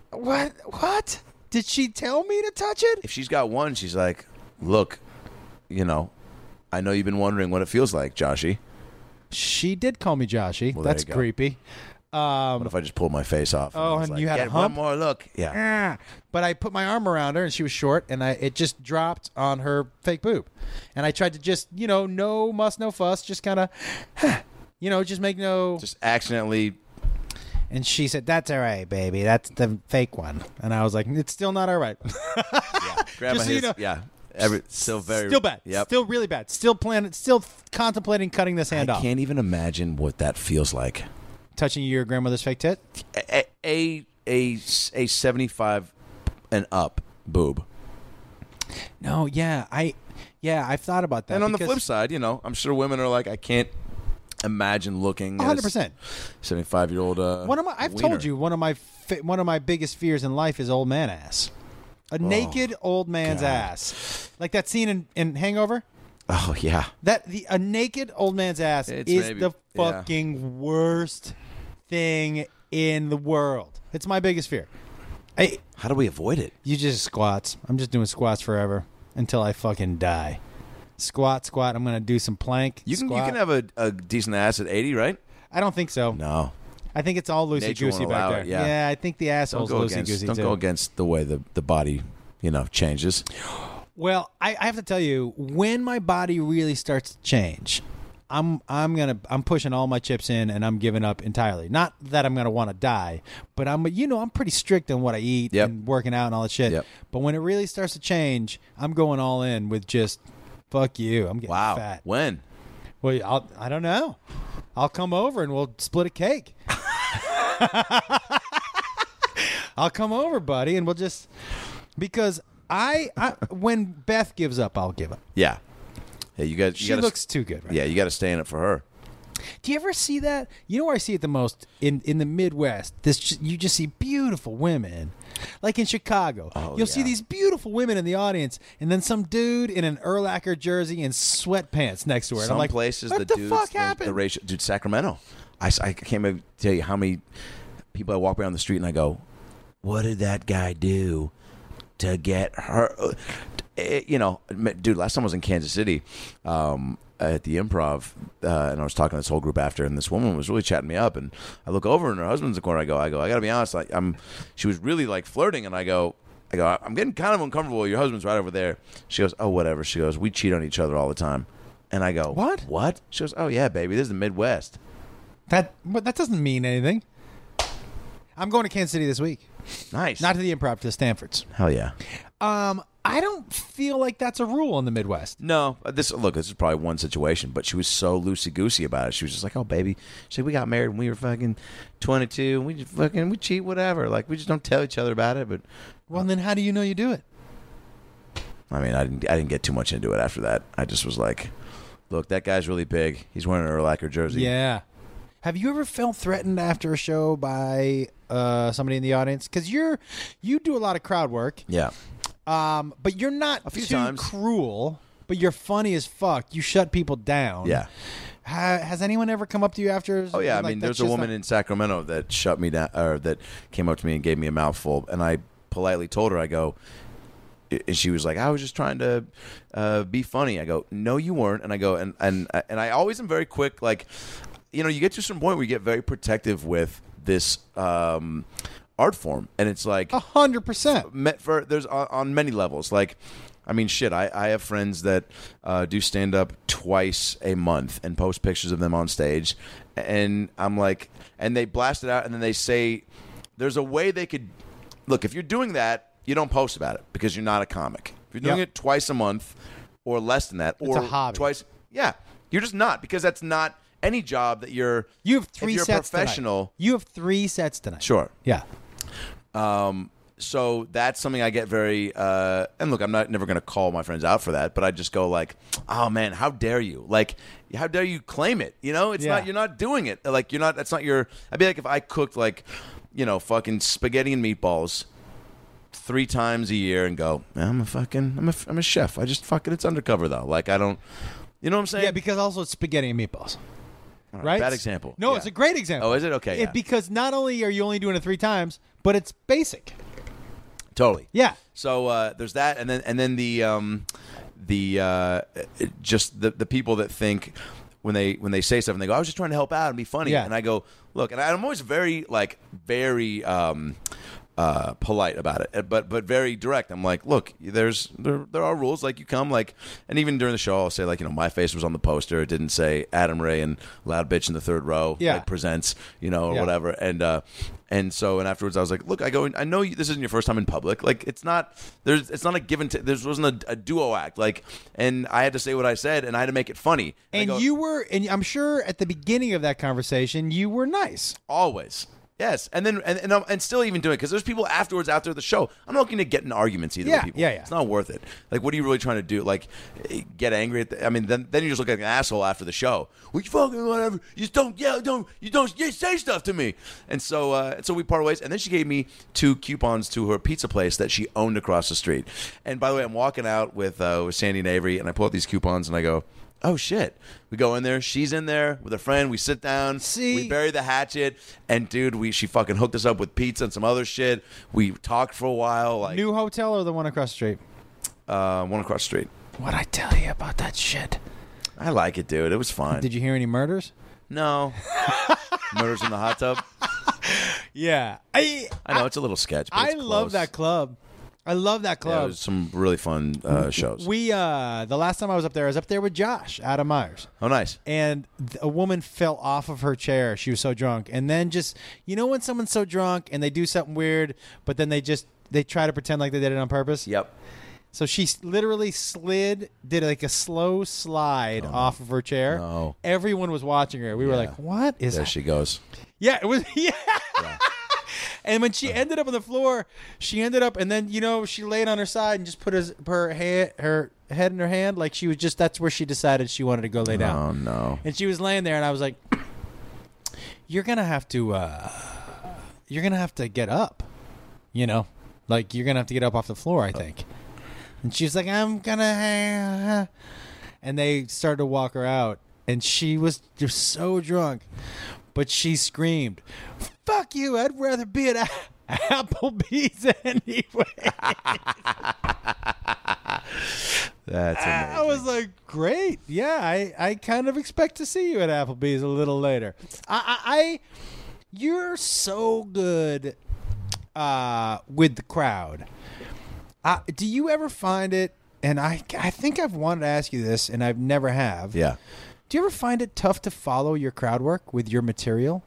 Did she tell me to touch it? If she's got one, she's like, look, I know you've been wondering what it feels like, Joshy. She did call me Joshy. Well, there That's you go. creepy. What if I just pulled my face off? Oh, I was and like, you had get a hump? one more look. Yeah. But I put my arm around her, and she was short, and it just dropped on her fake boob. And I tried to just, no muss, no fuss, just kind of, just make no. Just accidentally. And she said, "That's all right, baby. That's the fake one." And I was like, "It's still not all right. Grandma Just so you his, know. yeah. Still very. Still bad. Yep. Still really bad. Still contemplating cutting this hand I off. can't even imagine what that feels like. Touching your grandmother's fake tit. A 75 and up boob. No, I've thought about that. And on the because- flip side, I'm sure women are like, I can't imagine looking 100%. 75-year-old I've told you one of my biggest fears in life is old man ass. A naked old man's God. ass. Like that scene in Hangover? Oh yeah. A naked old man's ass It's is maybe- the yeah. fucking worst thing in the world. It's my biggest fear. How do we avoid it? You just squats. I'm just doing squats forever until I fucking die. Squat. I'm going to do some plank. You can squat. have a decent ass at 80, right? I don't think so. No. I think it's all loosey-goosey Nature won't back allow there. it, yeah. I think the asshole's loosey-goosey Don't too. go against the way the body, changes. Well, I have to tell you, when my body really starts to change, I'm pushing all my chips in and I'm giving up entirely. Not that I'm gonna want to die, but I'm pretty strict on what I eat Yep. and working out and all that shit. Yep. But when it really starts to change, I'm going all in with just fuck you. I'm getting Wow. fat. When? Well, I don't know. I'll come over and we'll split a cake. I'll come over, buddy, and we'll just because I when Beth gives up, I'll give up. Yeah. Yeah, you got. She looks too good. Right? Yeah, you got to stay in it for her. Do you ever see that? You know where I see it the most in the Midwest. You just see beautiful women, like in Chicago. You'll see yeah. these beautiful women in the audience, and then some dude in an Urlacher jersey and sweatpants next to her. And Some I'm like, places what the the dudes, fuck the happened? ratio, dude, Sacramento. I can't even tell you how many people I walk by on the street and I go, what did that guy do to get her? Dude, last time I was in Kansas City at the Improv, and I was talking to this whole group after, and this woman was really chatting me up, and I look over and her husband's in the corner. I go, I got to be honest, she was really like flirting, and I go, I'm getting kind of uncomfortable. Your husband's right over there. She goes, oh, whatever. She goes, we cheat on each other all the time. And I go, What? She goes, oh, yeah, baby, this is the Midwest. But that doesn't mean anything. I'm going to Kansas City this week. Nice. Not to the Improv, to Stanford's. Hell yeah. I don't feel like that's a rule in the Midwest. No, this is probably one situation, but she was so loosey-goosey about it. She was just like, oh, baby. She said, we got married when we were fucking 22, and we cheat, whatever. Like, we just don't tell each other about it, but... Well, then how do you know you do it? I mean, I didn't get too much into it after that. I just was like, look, that guy's really big. He's wearing an Urlacher jersey. Yeah. Have you ever felt threatened after a show by somebody in the audience? Because you do a lot of crowd work. Yeah. But you're not A few too times. cruel, but you're funny as fuck. You shut people down. Yeah. Has anyone ever come up to you after? Oh, yeah. like, I mean, that's there's a just woman not- in Sacramento that shut me down, or that came up to me and gave me a mouthful, and I politely told her, I go... And she was like, I was just trying to be funny. I go, no, you weren't. And I go, and I always am very quick. Like, you get to a certain point where you get very protective with this art form, and it's like 100%. There's on many levels. Like, I mean, shit. I have friends that do stand up twice a month and post pictures of them on stage, and I'm like, and they blast it out, and then they say, there's a way they could look. If you're doing that, you don't post about it because you're not a comic. If you're doing it twice a month or less than that, or it's a hobby. Twice, yeah, you're just not, because that's not any job that you're. You have 3 if you're sets professional. tonight. You have 3 sets tonight. Sure. Yeah. So that's something I get very. And look, I'm never going to call my friends out for that, but I just go like, "Oh man, how dare you? Like, how dare you claim it? You know, it's not. You're not doing it. Like, you're not. That's not your. I'd be like if I cooked like, fucking spaghetti and meatballs 3 times a year and go, I'm a chef. I just fucking it's undercover though. Like I don't. You know what I'm saying? Yeah, because also it's spaghetti and meatballs. Right? Bad example. No, Yeah. it's a great example. Oh, is it? Okay. Yeah. Because not only are you only doing it 3 times, but it's basic. Totally. Yeah. So there's that, and then just the people that think when they say stuff and they go, I was just trying to help out and be funny, Yeah. and I go, look, and I'm always very polite about it, but very direct. I'm like, look, there are rules. Like you come, like, and even during the show, I'll say like, my face was on the poster. It didn't say Adam Ray and Loud Bitch in the third row. Yeah. Like, presents, or Yeah. whatever. And so afterwards, I was like, look, I know this isn't your first time in public. Like, it's not a give and take. There wasn't a duo act. Like, and I had to say what I said, and I had to make it funny. And I'm sure at the beginning of that conversation, you were nice. Always. Yes, and still even doing it, because there's people afterwards out there at the show. I'm not looking to get in arguments either with people. Yeah. It's not worth it. Like, what are you really trying to do? Like, get angry at then you just look like an asshole after the show. Well, you fucking whatever. You just don't say stuff to me. And so we part ways. And then she gave me 2 coupons to her pizza place that she owned across the street. And by the way, I'm walking out with Sandy and Avery, and I pull out these coupons and I go, oh shit. We go in there, she's in there with her friend, we sit down, we bury the hatchet, and dude, she fucking hooked us up with pizza and some other shit. We talked for a while. Like, New hotel or the one across the street? One across the street. What'd I tell you about that shit? I like it, dude. It was fun. Did you hear any murders? No. Murders in the hot tub? Yeah. I know, it's a little sketch, but I it's love close. that club. I love that club. Yeah, it was some really fun shows. The last time I was up there with Josh, Adam Myers. Oh, nice. And a woman fell off of her chair. She was so drunk. And then just, when someone's so drunk and they do something weird, but then they try to pretend like they did it on purpose? Yep. So she literally did like a slow slide off of her chair. No. Everyone was watching her. We were like, what is There that? she goes. Yeah, it was, yeah. And when she ended up on the floor, and then, she laid on her side and just put her head in her hand. Like she was that's where she decided she wanted to go lay down. Oh, no. And she was laying there, and I was like, you're going to have to get up, like you're going to have to get up off the floor, I think. And she was like, I'm going to, and they started to walk her out, and she was just so drunk, but she screamed, fuck you, I'd rather be at Applebee's anyway. That's amazing. I was like, great. Yeah, I kind of expect to see you at Applebee's a little later. You're so good with the crowd. Do you ever find it, and I think I've wanted to ask you this, and I've never have. Yeah. Do you ever find it tough to follow your crowd work with your material?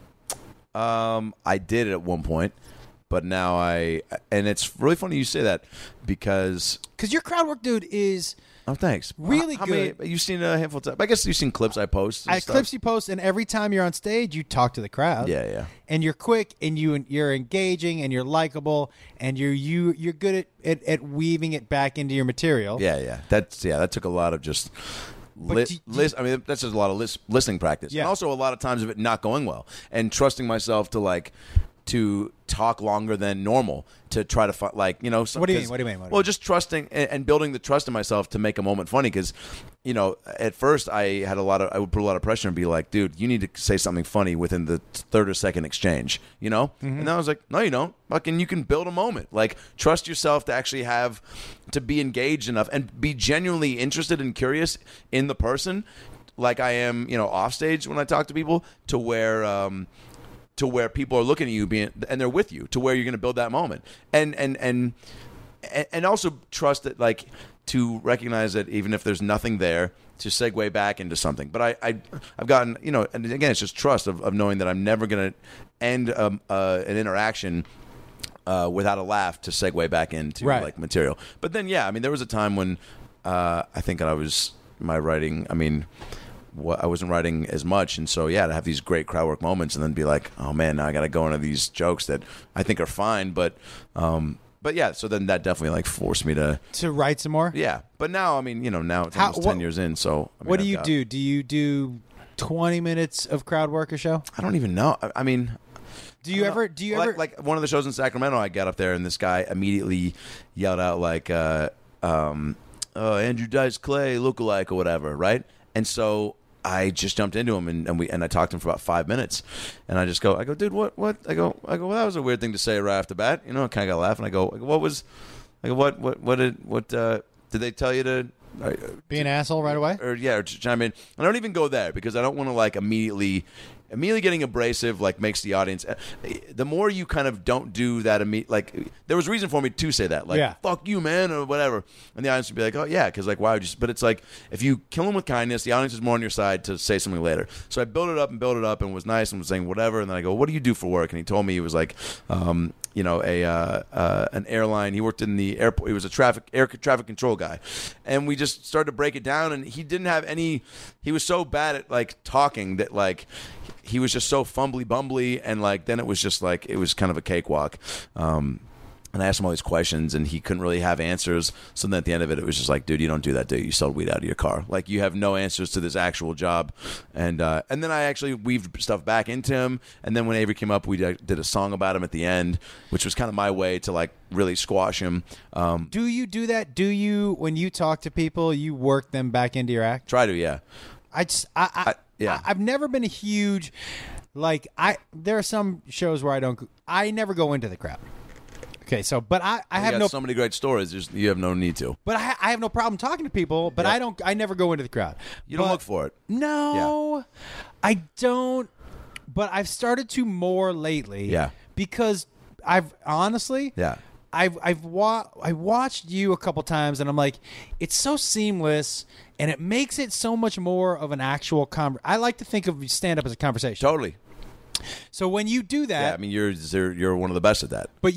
I did it at one point, but now and it's really funny you say that because your crowd work, dude, is oh, thanks, really how good. You've seen a handful of times. I guess you've seen clips I post. And stuff. Clips you post, and every time you're on stage, you talk to the crowd. Yeah. And you're quick, and you're engaging, and you're likable, and you're good at weaving it back into your material. Yeah. That took a lot of just. That's just a lot of listening practice, and also a lot of times of it not going well, and trusting myself to talk longer than normal to try to find, what do you mean? What do you mean? Well, just trusting and building the trust in myself to make a moment funny. Because, at first I would put a lot of pressure and be like, dude, you need to say something funny within the third or second exchange, And then I was like, no, you don't. Fucking, you can build a moment. Like, trust yourself to actually to be engaged enough and be genuinely interested and curious in the person, like I am, off stage when I talk to people, to where to where people are looking at you and they're with you to where you're going to build that moment. And also trust that, like, to recognize that even if there's nothing there, to segue back into something. But I've gotten, and again, it's just trust of knowing that I'm never going to end an interaction without a laugh to segue back into like material. But then, yeah, I mean, there was a time when I think I was my writing. I mean, I wasn't writing as much, and so to have these great crowd work moments, and then be like, oh man, now I got to go into these jokes that I think are fine, but yeah. So then that definitely like forced me to write some more. Yeah, but now I mean, now it's almost 10 years in. So I mean, what do you do? Do you do 20 minutes of crowd work a show? I don't even know. I mean. Do you ever like one of the shows in Sacramento? I got up there and this guy immediately yelled out like, Andrew Dice Clay lookalike or whatever, right? And so I just jumped into him and I talked to him for about 5 minutes, and I go, dude, what? I go, well, that was a weird thing to say right off the bat, kind of got laughing. I go, what did they tell you to? Be an asshole right away? Or chime in. I don't even go there because I don't want to like immediately getting abrasive like makes the audience. The more you kind of don't do that, like there was reason for me to say that, like fuck you, man, or whatever, and the audience would be like, oh yeah, because like why would you? But it's like if you kill them with kindness, the audience is more on your side to say something later. So I built it up and was nice and was saying whatever, and then I go, what do you do for work? And he told me he was like, an airline. He worked in the airport. He was a air traffic control guy, and we just started to break it down. And he didn't have any. He was so bad at like talking that like he was just so fumbly bumbly, and like then it was just like it was kind of a cakewalk. And I asked him all these questions, and he couldn't really have answers. So then at the end of it, it was just like, dude, you don't do that, do you? You sell weed out of your car. Like, you have no answers to this actual job. And then I actually weaved stuff back into him. And then when Avery came up, we did a song about him at the end, which was kind of my way to, like, really squash him. Do you do that? Do you, when you talk to people, you work them back into your act? Try to, yeah. I've never been a huge, like, there are some shows where I never go into the crowd. Okay, so but I have so many great stories. You have no need to. But I have no problem talking to people. But I never go into the crowd. You don't look for it. No, I don't. But I've started to more lately. Yeah. Because I've honestly. Yeah. I watched you a couple times, and I'm like, it's so seamless, and it makes it so much more of an actual I like to think of stand up as a conversation. Totally. So when you do that, yeah, I mean you're one of the best at that. But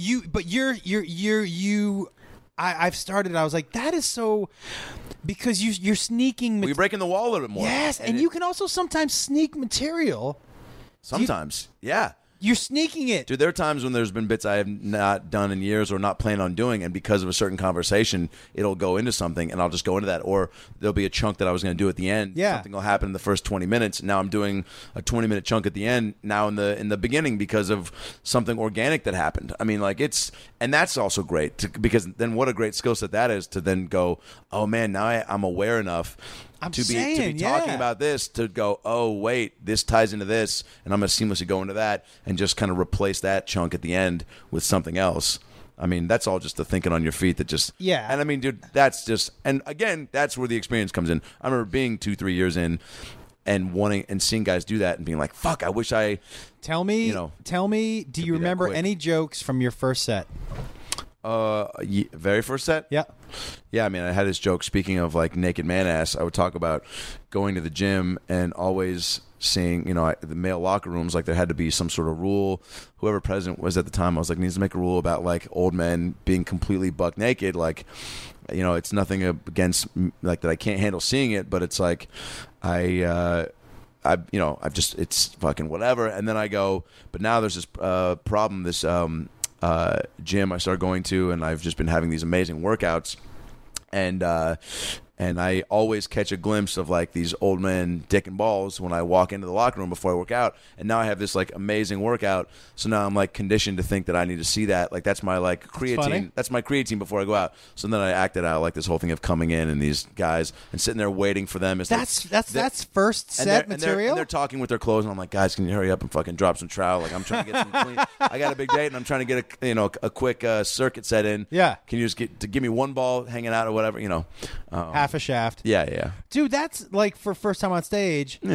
I've started. I was like, that is so, because you're sneaking. You're breaking the wall a little bit more. Yes, and you can also sometimes sneak material. Sometimes, yeah. You're sneaking it. Dude, there are times when there's been bits I have not done in years or not planned on doing, and because of a certain conversation, it'll go into something, and I'll just go into that. Or there'll be a chunk that I was going to do at the end. Yeah. Something will happen in the first 20 minutes. Now I'm doing a 20-minute chunk at the end now in the beginning because of something organic that happened. I mean, like and that's also great because then what a great skill set that is to then go, oh man, now I'm aware enough to be talking about this, to go, oh wait, this ties into this, and I'm going to seamlessly go into that and just kind of replace that chunk at the end with something else. I mean, that's all just the thinking on your feet that just... Yeah. And I mean, dude, that's just... And again, that's where the experience comes in. I remember being 2-3 years in and wanting and seeing guys do that and being like, fuck, I wish I... Tell me, do you remember any jokes from your first set? Very first set? Yeah. Yeah, I mean, I had this joke, speaking of like naked man ass, I would talk about going to the gym and always seeing, the male locker rooms, like there had to be some sort of rule. Whoever president was at the time, I was like, needs to make a rule about like old men being completely buck naked. Like, it's nothing against like that I can't handle seeing it, but it's like I've just, it's fucking whatever. And then I go, but now there's this problem, this gym I started going to, and I've just been having these amazing workouts, and I always catch a glimpse of like these old men dick and balls when I walk into the locker room before I work out. And now I have this like amazing workout, so now I'm like conditioned to think that I need to see that. Like that's my like creatine. That's my creatine before I go out. So then I acted out like this whole thing of coming in and these guys and sitting there waiting for them. That's first set material. And they're talking with their clothes, and I'm like, guys, can you hurry up and fucking drop some trowel? Like I'm trying to get some clean. I got a big date, and I'm trying to get a quick circuit set in. Yeah. Can you just give me one ball hanging out or whatever? Half a shaft. Yeah. Dude, that's like for first time on stage. Yeah.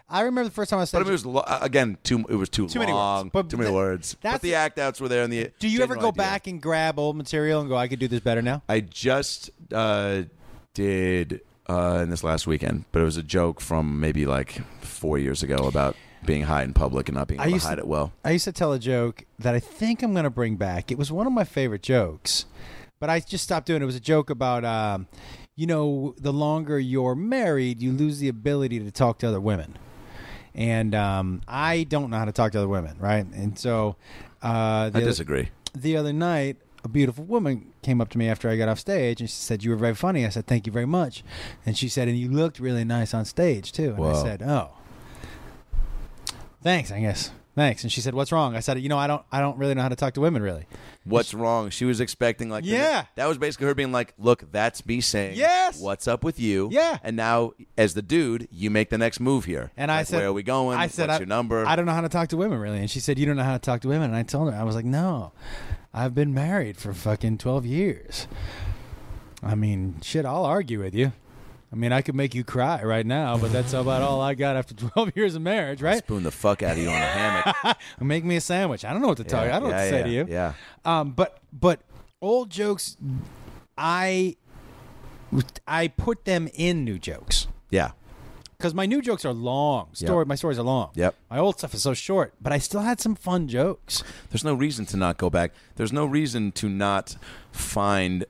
I remember the first time I said. But it was again it was too many long, words. too many words. But the act outs were there. And the do you ever general go idea. back and grab old material and go, I could do this better now? I just did in this last weekend, but it was a joke from maybe like 4 years ago about being high in public and not being able to hide it well. I used to tell a joke that I think I'm going to bring back. It was one of my favorite jokes, but I just stopped doing it. It was a joke about, the longer you're married, you lose the ability to talk to other women. And I don't know how to talk to other women, right? And so I disagree. The other night, a beautiful woman came up to me after I got off stage, and she said, "You were very funny." I said, "Thank you very much." And she said, "And you looked really nice on stage, too." And I said, "Oh, thanks, I guess. Thanks." And she said, "What's wrong?" I said, I don't really know how to talk to women, really." What's wrong? She was expecting like Yeah. that was basically her being like, "Look, that's me saying, Yes. what's up with you?" Yeah. And now, as the dude, you make the next move here. And like, I said, "Where are we going? I said, what's your number?" I don't know how to talk to women, really. And she said, "You don't know how to talk to women." And I told her, I was like, "No, I've been married for fucking 12 years. I mean, shit, I'll argue with you. I mean, I could make you cry right now, but that's about all I got after 12 years of marriage, right? Spoon the fuck out of you on a hammock. Make me a sandwich. I don't know what to tell you. I don't know what to say to you. Yeah. But old jokes, I put them in new jokes. Yeah. Because my new jokes are long. My stories are long. Yep. My old stuff is so short, but I still had some fun jokes. There's no reason to not go back. There's no reason to not find,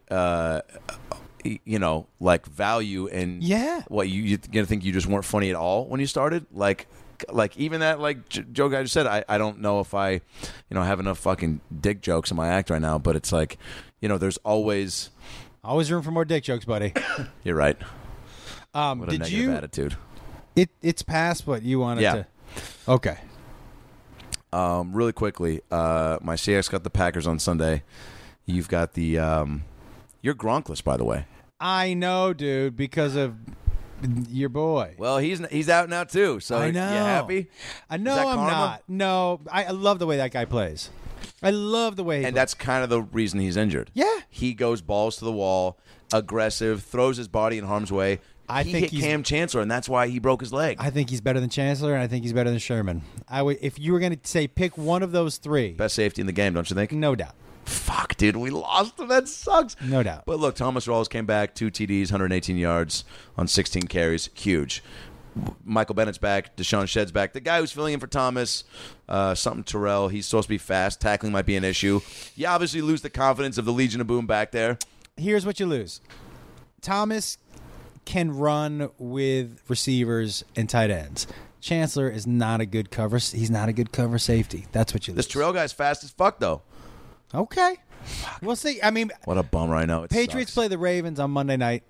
like value in. Yeah. What you're gonna think you just weren't funny at all when you started, like even that joke I just said. I don't know if I, have enough fucking dick jokes in my act right now, but it's like, there's always room for more dick jokes, buddy. You're right. What a did negative attitude. It's past what you wanted Yeah. to. Okay. Really quickly, my Seahawks got the Packers on Sunday. You've got the you're Gronkless, by the way. I know, dude, because of your boy. Well, he's out now too. So I know. You happy? I know Is that I'm karma? not. No, I love the way that guy plays. I love the way he And plays. that's kind of the reason he's injured. Yeah. He goes balls to the wall, aggressive, throws his body in harm's way. I he think hit he's- Cam Chancellor, and that's why he broke his leg. I think he's better than Chancellor, and I think he's better than Sherman. If you were going to say pick one of those three, Best safety in the game, don't you think? no doubt. Fuck, dude, we lost him. That sucks. No doubt. But look, Thomas Rawls came back, 2 TDs, 118 yards on 16 carries. Huge. Michael Bennett's back. Deshaun Shedd's back. The guy who's filling in for Thomas, something Terrell, he's supposed to be fast. Tackling might be an issue. You obviously lose the confidence of the Legion of Boom back there. Here's what you lose. Thomas can run with receivers and tight ends. Chancellor is not a good cover. He's not a good cover safety. That's what you lose. This Terrell guy's fast as fuck, though. Okay. We'll see. I mean, What a bummer, I know. It Patriots sucks. play the Ravens on Monday night.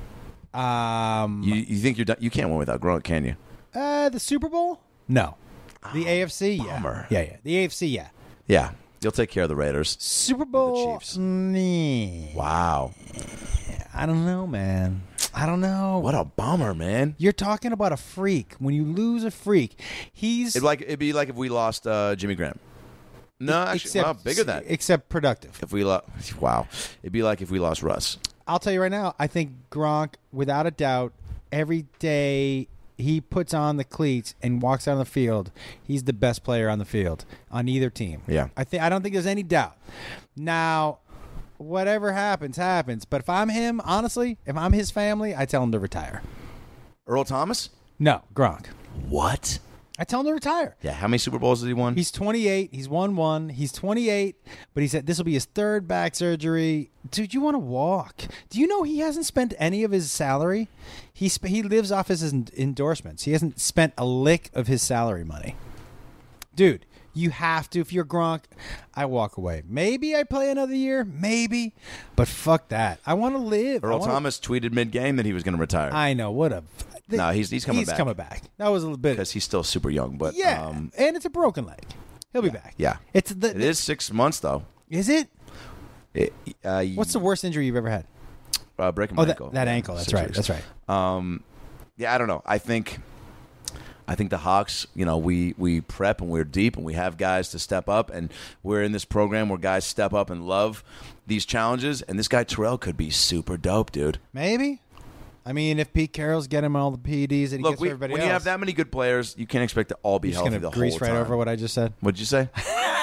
You think you're done? You can't win without Gronk, can you? The Super Bowl? No. The AFC? Yeah. bummer. Yeah. The AFC, yeah. Yeah. You'll take care of the Raiders. Super Bowl? Chiefs. Nah. Wow. I don't know, man. I don't know. What a bummer, man. You're talking about a freak. When you lose a freak, he's It'd be like if we lost Jimmy Graham. No, actually, bigger than that. except productive. If we wow, it'd be like if we lost Russ. I'll tell you right now, I think Gronk, without a doubt, every day he puts on the cleats and walks out on the field, he's the best player on the field on either team. Yeah. I don't think there's any doubt. Now, whatever happens, happens. But if I'm him, honestly, if I'm his family, I tell him to retire. Earl Thomas? No, Gronk. What? I tell him to retire. Yeah. How many Super Bowls has he won? He's 28. He's won one. He's 28, but he said this will be his third back surgery. Dude, you want to walk? Do you know he hasn't spent any of his salary? He lives off his endorsements. He hasn't spent a lick of his salary money. Dude, you have to. If you're Gronk, I walk away. Maybe I play another year. Maybe. But fuck that. I want to live. Earl Thomas tweeted mid-game that he was going to retire. I know. What a... No, he's coming back. He's coming back. That was a little bit... Because he's still super young. But Yeah, and it's a broken leg. He'll be back. yeah. It is 6 months, though. Is it? What's the worst injury you've ever had? Breaking my Oh, ankle. that ankle. That's 6 right. weeks. That's right. Yeah, I don't know. I think the Hawks, we prep and we're deep and we have guys to step up, and we're in this program where guys step up and love these challenges, and this guy Terrell could be super dope, dude. Maybe. I mean, if Pete Carroll's getting all the PEDs that he gets for everybody when else. you have that many good players, you can't expect to all be You're just healthy gonna the whole grease right time. over what I just said. What'd you say?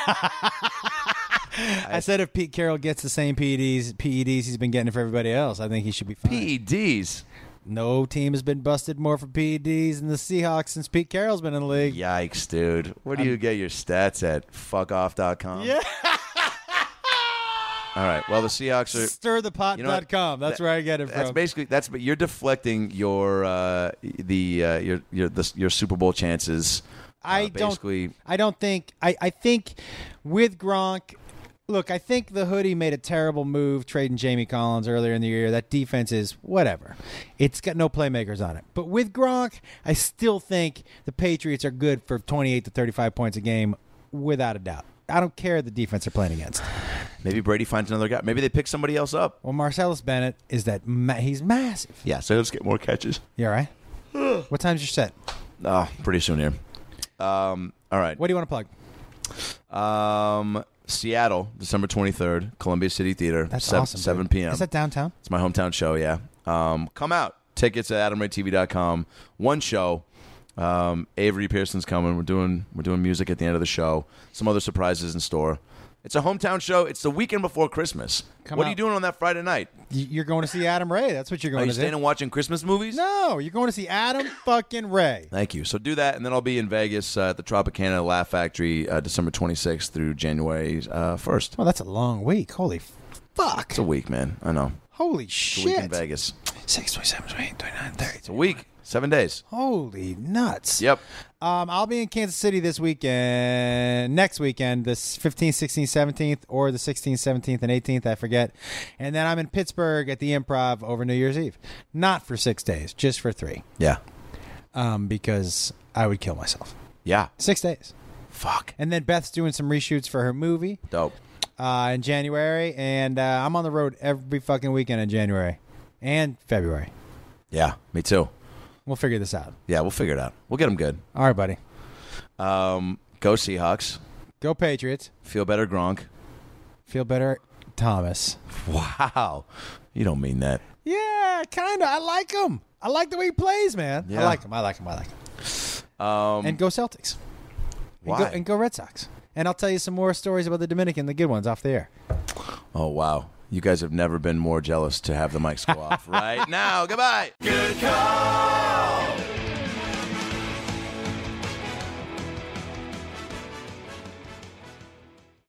I said if Pete Carroll gets the same PEDs he's been getting for everybody else, I think he should be fine. PEDs. No team has been busted more for PEDs than the Seahawks since Pete Carroll's been in the league. Yikes, dude. Where do you get your stats at? Fuckoff.com? Yeah. All right. Well, the Seahawks are... Stirthepot.com. That's where I get it from. That's basically... But you're deflecting your your Super Bowl chances. I think with Gronk... Look, I think the hoodie made a terrible move trading Jamie Collins earlier in the year. That defense is whatever. It's got no playmakers on it. But with Gronk, I still think the Patriots are good for 28 to 35 points a game without a doubt. I don't care the defense they're playing against. Maybe Brady finds another guy. Maybe they pick somebody else up. Well, Marcellus Bennett is that he's massive. Yeah, so let's get more catches. You all right? What time's your set? Oh, pretty soon here. All right. What do you want to plug? Seattle, December 23rd, Columbia City Theater. That's awesome. 7 p.m. Is that downtown? It's my hometown show, yeah. Come out. Tickets at AdamRayTV.com. One show. Avery Pearson's coming. We're doing music at the end of the show. Some other surprises in store. It's a hometown show. It's the weekend before Christmas. What are you doing on that Friday night? You're going to see Adam Ray. That's what you're going to do. Are you staying and watching Christmas movies? No, you're going to see Adam fucking Ray. Thank you. So do that, and then I'll be in Vegas at the Tropicana Laugh Factory December 26th through January 1st. Well, that's a long week. Holy fuck. It's a week, man. I know. Holy It's shit. a week in Vegas. 6, 27, 28, 29, 30. It's a week. 7 days. Holy nuts. Yep. I'll be in Kansas City next weekend, the 15th, 16th, 17th, or the 16th, 17th, and 18th, I forget. And then I'm in Pittsburgh at the Improv over New Year's Eve. Not for 6 days, just for 3. Yeah. Because I would kill myself. Yeah. 6 days. Fuck. And then Beth's doing some reshoots for her movie. Dope. In January, and I'm on the road every fucking weekend in January and February. Yeah, me too. We'll figure this out. Yeah, we'll figure it out. We'll get them good. All right, buddy. Go Seahawks. Go Patriots. Feel better, Gronk. Feel better, Thomas. Wow. You don't mean that. Yeah, kind of. I like him. I like the way he plays, man. Yeah. I like him. And go Celtics. Why? And go Red Sox. And I'll tell you some more stories about the Dominican, the good ones, off the air. Oh, wow. You guys have never been more jealous to have the mics go off right now. Goodbye. Good call.